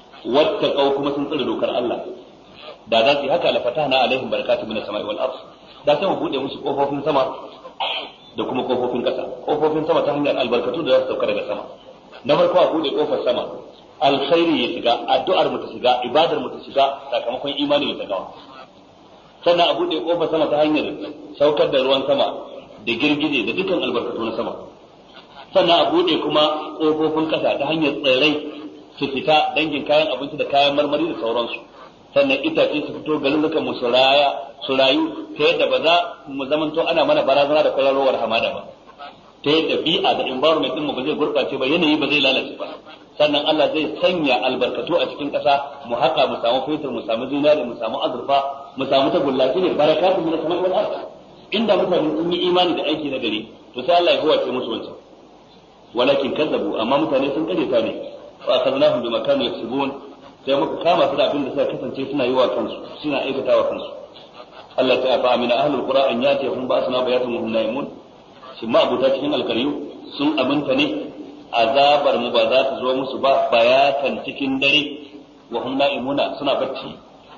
wattaqau kuma sun tsare dokar Allah, da za su yi haka la fatahna alaihim barakatun minas sama'i wal ard, da sai mu bude musu kofofin sama da kuma kofofin kasa. Kofofin sama ta hanyar albarkatu da za su sauka daga sama. Na farko a bude kofar sama, alkhairi ya shiga, addu'ar mu ta shiga, ibadar mu ta shiga, sakamakon imani ya tagawa. Sannan a bude kofar sama ta hanyar saukar da ruwan sama da girgije da dukkan albarkatu na sama. Sannan a bude kuma kofofin kasa ta hanyar tsirrai su fita, dangin kayan abinci da kayan marmari da sauransu. Sannan itace su fito garin dukan mu su raya su rayu ta yadda ba za mu zamanto ana mana barazana da kwararowar hamada ba, ta yadda bi'a da environment din mu ba zai gurbace ba, yanayi ba zai lalace ba. Sannan Allah zai sanya albarkatu a cikin ƙasa, mu haka mu samu fetur, mu samu zinari, mu samu azurfa, mu samu tagullaci ne barakatun min as-sama'i wal ardh. Inda mutane sun yi imani da aiki na gari to sai Allah ya huwace musu wancan. Walakin kazzabu, amma mutane sun kare ta ne, fa akhadnahum bima kanu yaksubun, sai muka kama su da abin da suka kasance suna yi wa kansu, suna aikata wa kansu. Allah ta fa amina ahlul qura an yatihum ba'suna bayatun wa hum naimun. Shin ma abuta cikin alkaryu sun aminta ne azabar mu ba za ta zo musu ba bayatan cikin dare wa hum naimuna suna bacci.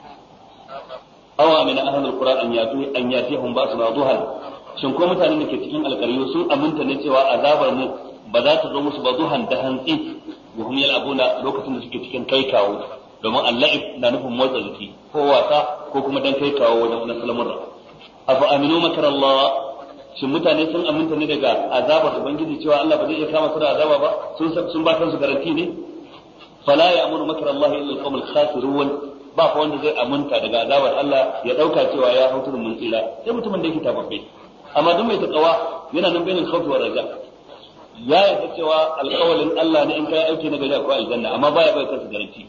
Aw amina ahlul qura an yatu an yatihum ba'suna duhan. Shin ko mutanen da ke cikin alkaryu sun aminta ne cewa azabar mu ba za ta zo musu ba duhan da hantsi wa hum yal'abuna lokacin da suke cikin kai kawo, domin al-la'ib na nufin motsa jiki ko wasa ko kuma dan kai kawo wajen wannan salamurra. Afa aminu makar Allah, shin mutane sun aminta ne daga azabar ubangiji cewa Allah ba zai iya kama su da azaba ba, sun sun ba kansu garanti ne. Fala ya'muru makar Allah illa al-qawm al-khasirun, ba fa wanda zai aminta daga azabar Allah ya dauka cewa ya hautu mun tsira, sai mutumin da yake tababbe. Amma duk mai takawa yana nan bainin khawfi wa raja, ya yarda cewa alƙawalin Allah ne in kai aiki na gari akwai aljanna, amma baya bai kansa garanti.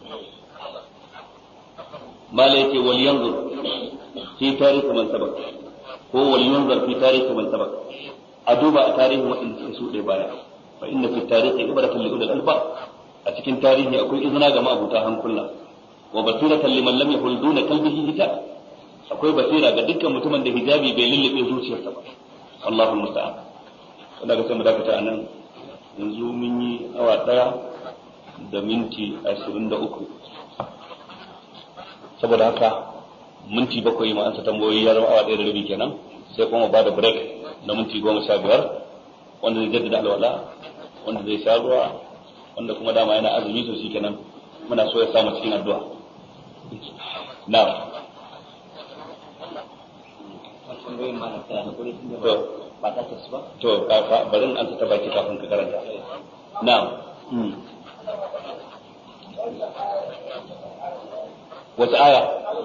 Mala yake wal yanzur fi tarihi man sabaq, ko wal yanzur fi tarihi man sabaq, a duba a tarihin waɗanda suka shuɗe baya. Fa inna fi tarihi ibratan li ulil albab, a cikin tarihi akwai izina ga ma'abuta hankula, wa basiratan liman lam yahul duna qalbihi hijab, akwai basira ga dukkan mutumin da hijabi bai lullube zuciyarsa ba. Allahu musta'an. Wanda ga sai mu dakata anan, yanzu mun yi awa daya da minti ashirin da uku, saboda haka minti bakwai ma an sa tambayoyi ya zama awa daya da rabi kenan, sai kuma ba da break na minti goma sha biyar, wanda zai jaddada alwala, wanda zai sha ruwa, wanda kuma dama yana azumi to kenan muna so ya samu cikin addu'a. Na'am. To, ba ta tasu ba? To, bari an ta baki kafin ka karanta. Na'am. Wata aya?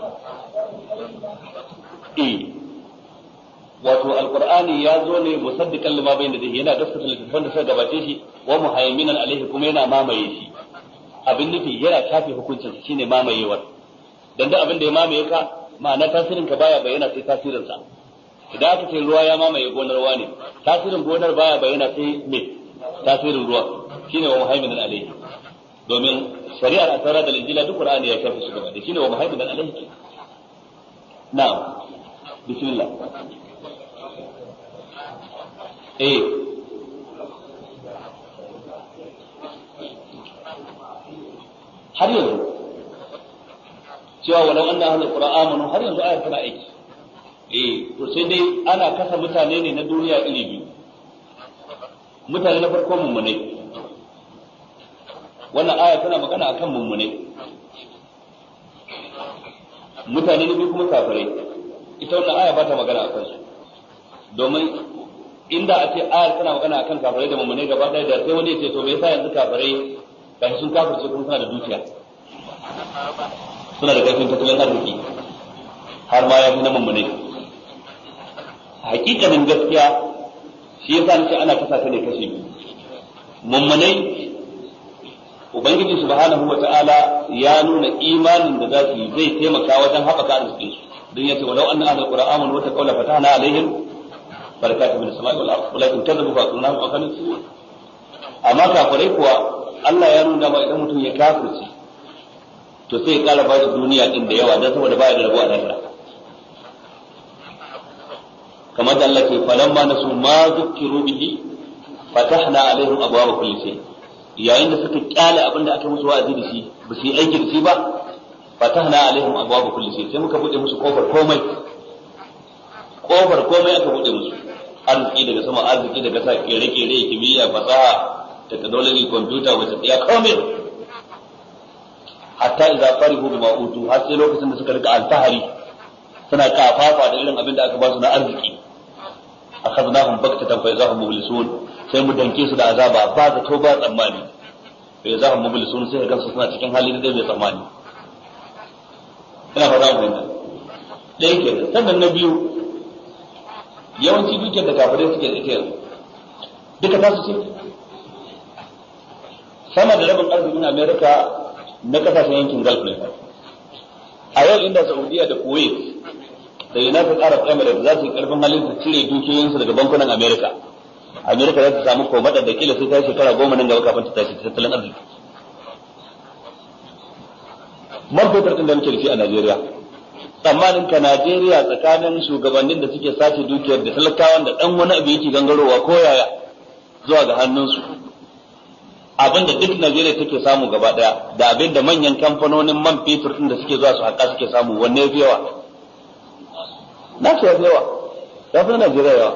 Eh. Wato alqur'ani ya zo ne musaddiqan lima bayna yadayhi, yana gaskata littafin da suka gabace shi, wa muhaiminan alaihi, kuma yana mamaye shi. Abin nufi yana kafe hukuncin sa shine mamayewar. Dan da abin da ya mamaye ka, ma'ana tasirin ka baya bayyana sai tasirin sa. Idan aka ce ruwa ya mamaye gonar ruwa ne, tasirin gonar baya bayyana sai me tasirin ruwa, shine wa muhaiminan alaihi. Domin shari'ar asara da injila duk qur'ani ya kafa su gaba da shine wa muhaiminan alaihi. Na'am. Bismillah. Eh. Har yanzu cewa walau anna ahlul qur'an har yanzu ayar tana aiki. Eh, to sai dai ana kasa mutane ne na duniya iri biyu. Mutane na farko mummunai. Wannan aya tana magana akan mummunai. Mutane na biyu kuma kafirai. Ita wannan aya ba ta magana akan su. Domin inda a ce ayar tana magana akan kafirai da mummunai gaba ɗaya, da sai wani ya ce to me yasa yanzu kafirai gashi sun kafirce kuma suna da dukiya, suna da ƙarfin tattalin arziki, har ma ya fi na mummunai. Hakikanin gaskiya shi yasa nace ana kasa ta ne kashe biyu. Mummunai Ubangiji subhanahu wata'ala ya nuna imanin da za su yi zai taimaka wajen haɓaka arzikin su, don yace walau anna ahlul qur'an wa taqawla fatahna alaihim barakatun min as-sama'i wal ardh walakin kadzabu fa akhadnahum wa kanu yasirun. Amma kafirai kuwa Allah ya nuna ba idan mutum ya kafirce to sai ya kara ba da duniya din da yawa dan saboda baya da rabo a lahira. Kamar da Allah ke falamma nasu ma zukkiru bihi fatahna alaihim abwaaba kulli shay, yayin da suka kyale abin da aka musu wa'azi da shi ba su yi aiki da shi ba, fatahna alaihim abwaaba kulli shay, sai muka bude musu kofar komai kofar komai aka bude musu, arziki daga sama, arziki daga sa, kere-kere, kimiyya, fasaha, technology, computer, wata tsaya komai. Hatta idza farihu bima utu, har sai lokacin da suka rika alfahari suna kafafa da irin abin da aka ba su na arziki, akhadnahum baktatan fa idza hum mublisun, sai mu danke su da azaba ba zato ba tsammani, fa idza hum mublisun, sai ga su suna cikin hali da bai tsammani. ina fara mu da yake sannan na biyu yawanci dukiyar da kafirai suke da ita yanzu duka ta su ce sama da rabin arzikin Amerika na kasashen yankin Gulf ne. A yau inda Saudiya da Kuwait da United Arab Emirates za su yi karfin halin su cire dukiyoyinsu daga bankunan Amerika, Amerika za ta samu komadar da kila sai ta shekara goma nan gaba kafin ta tashi tattalin arziki. Man fetur din da muke da shi a Najeriya, tsammanin ka Najeriya tsakanin shugabannin da suke sace dukiyar da talakawan da dan wani abu yake gangarowa ko yaya zuwa ga hannunsu, abinda duk Najeriya take samu gaba daya da abinda manyan kamfanonin man fetur din da suke zuwa su haƙa suke samu, wanne yafi yawa? Na ce yafi yawa, ya fi Najeriya yawa.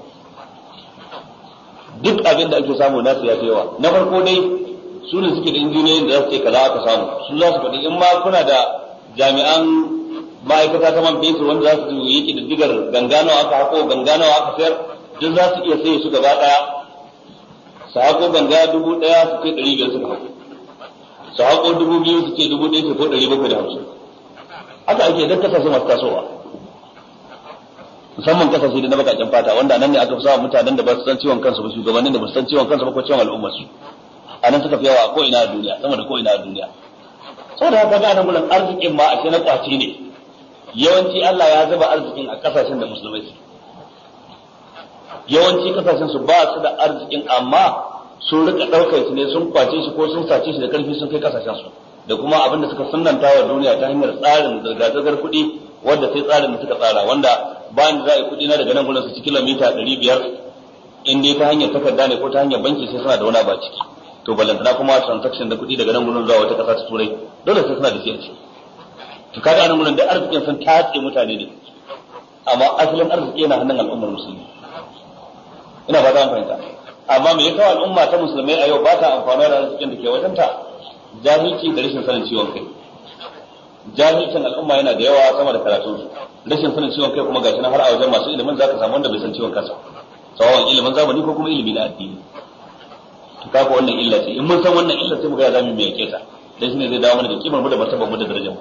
Duk abinda ake samu nasu yafi yawa. Na farko dai su ne suke da injiniyoyin da za su ce kaza aka samu, su za su faɗi in ma kuna da jami'an ma'aikata ta man fetur wanda za su yi ƙididdigar gangano aka hako gangano aka sayar, duk za su iya saye su gaba daya. Su haƙo ganga dubu ɗaya su ce ɗari biyar suka haƙo, su haƙo dubu biyu su ce dubu ɗaya su ko ɗari bakwai da hamsin. Haka ake don kasashe masu tasowa, musamman kasashe da na bakaƙen fata, wanda nan ne aka fi samun mutanen da ba su san ciwon kansu ba, shugabannin da ba su san ciwon kansu ba ko ciwon al'ummarsu. A nan suka fi yawa a ko'ina a duniya, sama da ko'ina a duniya. Saboda haka ga nan gurin arzikin ma a ce na kwaci ne. Yawanci Allah ya zuba arzikin a kasashen da musulmai su. Yawanci kasashen su ba su da arzikin amma sun rika daukar su ne, sun kwace shi ko sun sace shi da karfi sun kai kasashen su, da kuma abin da suka sunnanta wa duniya ta hanyar tsarin zirga-zirgar kuɗi wanda sai tsarin da suka tsara, wanda bayan da za a yi kuɗi na daga nan gurin su ci kilomita ɗari biyar in dai ta hanyar takarda ne ko ta hanyar banki sai suna da wani ba ciki, to ballantana kuma transaction da kuɗi daga nan gurin zuwa wata ƙasa ta turai dole sai suna da shi a ciki. To kaga anan gurin da arzikin sun tatse mutane ne, amma asalin arziki yana hannun al'ummar musulmi. Ina ba ta fahimta. Amma me yasa al'umma ta musulmai a yau ba ta amfana da arzikin da ke wajenta? Jahilci da rashin sanin ciwon kai. Jahilcin al'umma yana da yawa sama da karatun su. Rashin sanin ciwon kai kuma gashi nan har a wajen masu ilimin zaka samu wanda bai san ciwon kansa. Sawan ilimin zamani ko kuma ilimi na addini. To kaga wannan illa ce. In mun san wannan illa sai mu ga zamu mai yake ta. Dan shine zai dawo mana da kimar mu da martabar mu da darajar mu.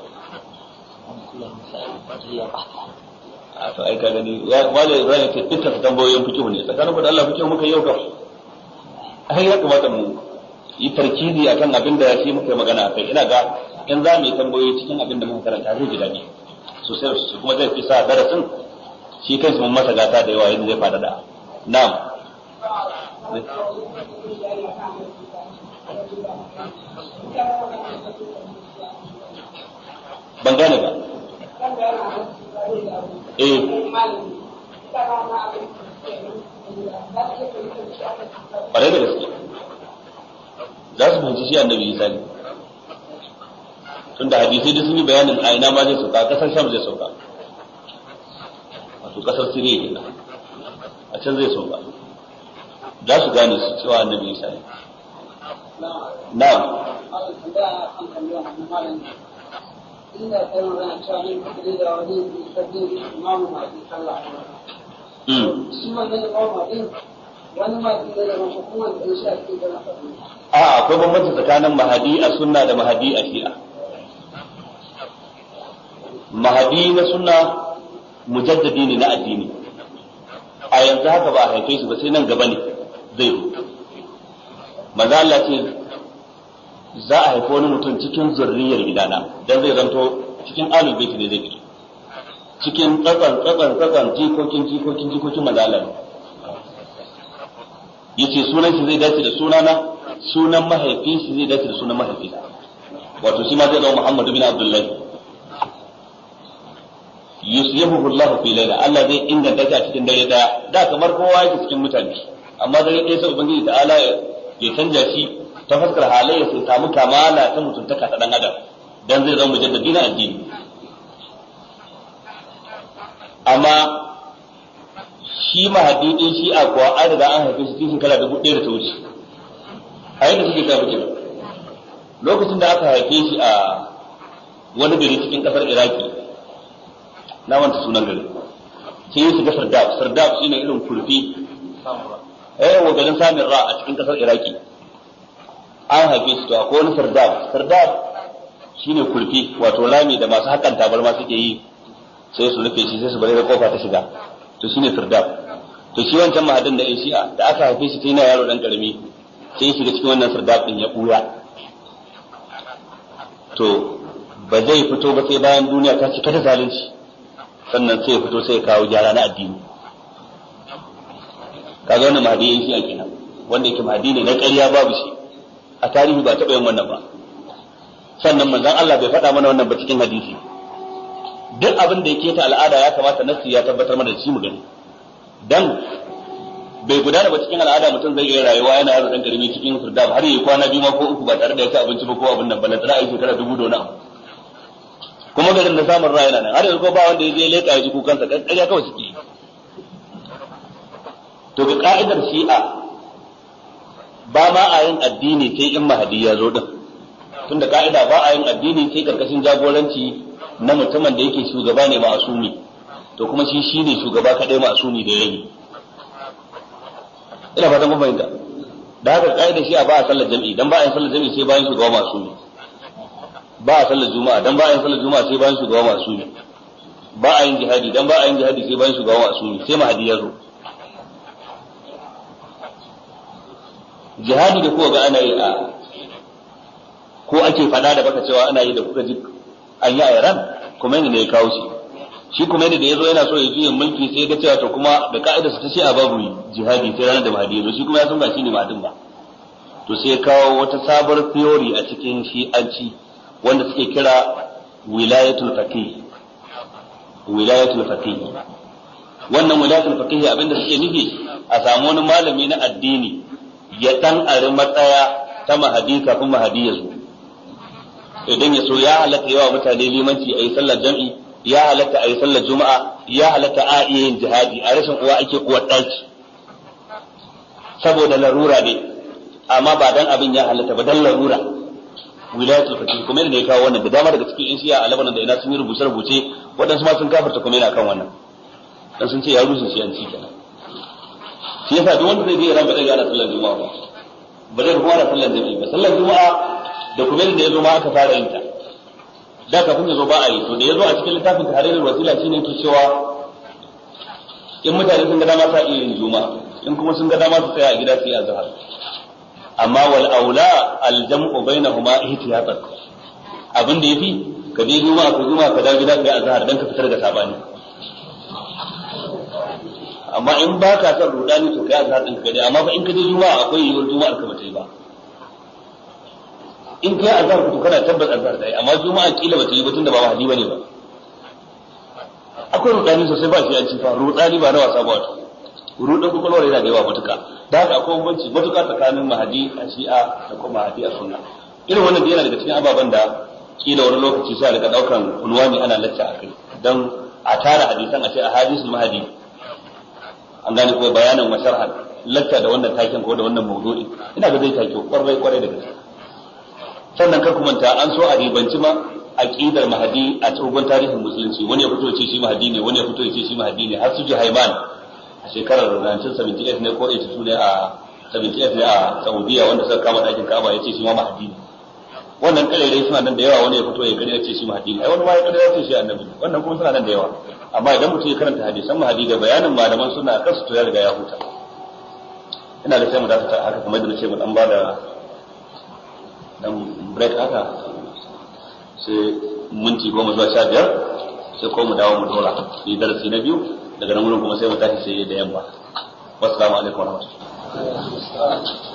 A to ai ka gani wale Ibrahim ce dukkan tambayoyin fikihu ne, tsakanin da Allah fikihu muka yau ka ai ya kamata mu yi tarkizi akan abin da shi muka magana akai. Ina ga in za mu yi tambayoyi cikin abin da muka karanta zai ji dadi sosai sosai, kuma zai fi sa darasin shi kansa mun masa gata da yawa yadda zai fada da. Na'am. Ban gane ba. Eh. Ƙwarai da gaske. Za su fahimci shi annabi Isa ne. Tunda hadisai da sun yi bayanin a ina ma zai sauka, a ƙasar Sham zai sauka. Wato ƙasar Siriya kenan. A can zai sauka. Za su gane su cewa annabi Isa ne. Na'am. inda kai magana cewa ne kudi da wani sabbin imamu masu sallah shi wannan imamu din wani masu da da hukumar da shi a cikin gana a akwai bambanci tsakanin mahadi a sunna da mahadi a shi'a. Mahadi na sunna mujaddadi ne na addini, a yanzu haka ba a haife shi ba sai nan gaba ne zai zo. Maza Allah ce za a haifi wani mutum cikin zurriyar gidana, dan zai zanto cikin alul baiti ne zai fito, cikin tsatsan tsatsan tsatsan jikokin jikokin jikokin maza Allah yace sunan shi zai dace da sunana, sunan mahaifin shi zai dace da sunan mahaifina, wato shi ma zai zama Muhammad bin Abdullah. Yuslihu Allah fi layla, Allah zai inganta shi a cikin dare daya, da kamar kowa yake cikin mutane, amma dare ɗaya sai ubangiji ta'ala ya canja shi ta fuskar halayya sai samu kamala ta mutuntaka ta dan adam, dan zai zama mujaddadi na addini. Amma shi mahadi din shi a kuwa an riga an haife shi cikin shekara dubu ɗaya da ta wuce a yadda suke kafa kenan lokacin da aka haife shi a wani gari cikin kasar iraki na wanta sunan gari sai ya shiga sardab sardab shine irin kurfi eh wa garin samin ra a cikin kasar iraki an haife shi to akwai wani sardab sardab shine kurfi wato lami da masu hakan tabarma suke yi sai su rufe shi sai su bari da kofa ta shiga to shine sardab to shi wancan mahadin da shi'a da aka haife shi sai na yaro dan karami sai ya shiga cikin wannan sardab din ya buya to ba zai fito ba sai bayan duniya ta cika da zalunci sannan sai ya fito sai ya kawo gyara na addini kaga wannan mahadi yayin shi'a kenan wanda yake mahadi ne na ƙarya babu shi a tarihi ba taɓa yin wannan ba sannan manzon Allah bai faɗa mana wannan ba cikin hadisi duk abin da yake ta al'ada ya kamata nasi ya tabbatar mana da shi mu gani dan bai gudana ba cikin al'ada mutum zai iya rayuwa yana yaro dan karimi cikin surdab har yi kwana biyu ma ko uku ba tare da ya ci abinci ba ko abin nan balle tana aiki shekara dubu da wani kuma garin da samun rayuwa nan har yanzu ko ba wanda ya je leka ya ji kukansa ƙarya kawai suke to ga ka'idar shi'a ba ma a yin addini sai in mahadi ya zo din tunda ka'ida ba a yin addini sai karkashin jagoranci na mutumin da yake shugaba ne ma'asumi to kuma shi shine shugaba kadai ma'asumi da yayi ina fatan kun fahimta da haka ka'ida shi a ba a sallar jami'i dan ba a yin sallar jami'i sai bayan shugaba ma'asumi ba a sallar juma'a dan ba a yin sallar juma'a sai bayan shugaba ma'asumi ba a yin jihadi dan ba a yin jihadi sai bayan shugaba ma'asumi sai mahadi ya zo jihadi da kuka ga ana yi a ko ake fada da baka cewa ana yi da kuka ji an yi a Iran kuma ne ya kawo shi shi kuma ne da yazo yana so ya juye mulki sai ga cewa to kuma da ka'idarsa ta ce a babu jihadi sai ranar da mahdi yazo shi kuma ya san ba shine mahdin ba to sai ya kawo wata sabuwar theory a cikin shi'anci wanda suke kira wilayatul faqih wilayatul faqih wannan wilayatul faqih abinda suke nufi a samu wani malami na addini ya dan ari matsaya ta mahadi kafin mahadi ya zo idan ya so ya halatta yawa mutane limanci a yi sallar jam'i ya halatta a yi sallar juma'a ya halatta a iya yin jihadi a rashin uwa ake uwar ɗaki saboda larura ne amma ba dan abin ya halatta ba dan larura wilayatul faqih kuma ne ya kawo wannan da dama daga cikin yan shi'a a Lebanon da ina sun yi rubuce rubuce waɗansu ma sun kafarta kuma yana kan wannan dan sun ce ya rushe shi an ci kenan shi yasa duk wanda zai je ran ba zai gana sallar juma'a ba ba zai kuma sallar jami'i ba sallar juma'a da kuma da yazo ma aka fara yin ta da kafin yazo ba a yi to da yazo a cikin littafin tahrirul wasila shine yake cewa in mutane sun ga dama sa iya yin juma'a in kuma sun ga dama su tsaya a gida su yi azhar amma wal aula al jam'u bainahuma ihtiyatan abin da yafi ka je juma'a ka juma'a ka dawo gida ka yi azhar dan ka fitar da sabani amma in ba ka son rudani to kai azhar din ka dai amma fa in ka je juma'a akwai yiwuwar juma'ar ka bata yi ba in kai azhar to kana tabbas azhar dai amma juma'a kila bata yi ba tunda ba mahdi bane ba akwai rudani sosai ba shi an ci fa rudani ba na wasa ba wato rudan kokolwar yana da yawa matuka da haka akwai bambanci matuka tsakanin mahdi a shi'a da kuma mahdi a sunna irin wannan yana daga cikin ababen da kila wani lokaci sai a rika daukan unwani ana lacca akai dan a tara hadisan a ce a hadisul mahdi an gane ko bayanan wa sharhan lacca da wannan taken ko da wannan mawdu'i ina ga zai take kwarai kwarai da gaske sannan kar ku manta an so a ribanci ma aqidar mahdi a tsogon tarihin musulunci wani ya fito ya ce shi mahdi ne wani ya fito ya ce shi mahdi ne har su ji haiman a shekarar nineteen seventy-eight ne ko eighty-two ne a seventy-eight ne a Saudiya wanda suka kama dakin Ka'aba ya ce shi ma mahdi ne wannan karerai suna nan da yawa wani ya fito ya kare ya ce shi mahdi ne ai wani ma ya kare ya ce shi annabi wannan kuma suna nan da yawa amma idan mutum ya karanta hadisan mahdi da bayanin malaman suna kansu to ya riga ya huta ina da sai mu dakata haka kamar da nace mu dan ba da dan break haka sai minti goma zuwa sha biyar sai ko mu dawo mu dora ni darasi na biyu daga nan gurin kuma sai mu tashi sai da yamma wassalamu alaikum warahmatullahi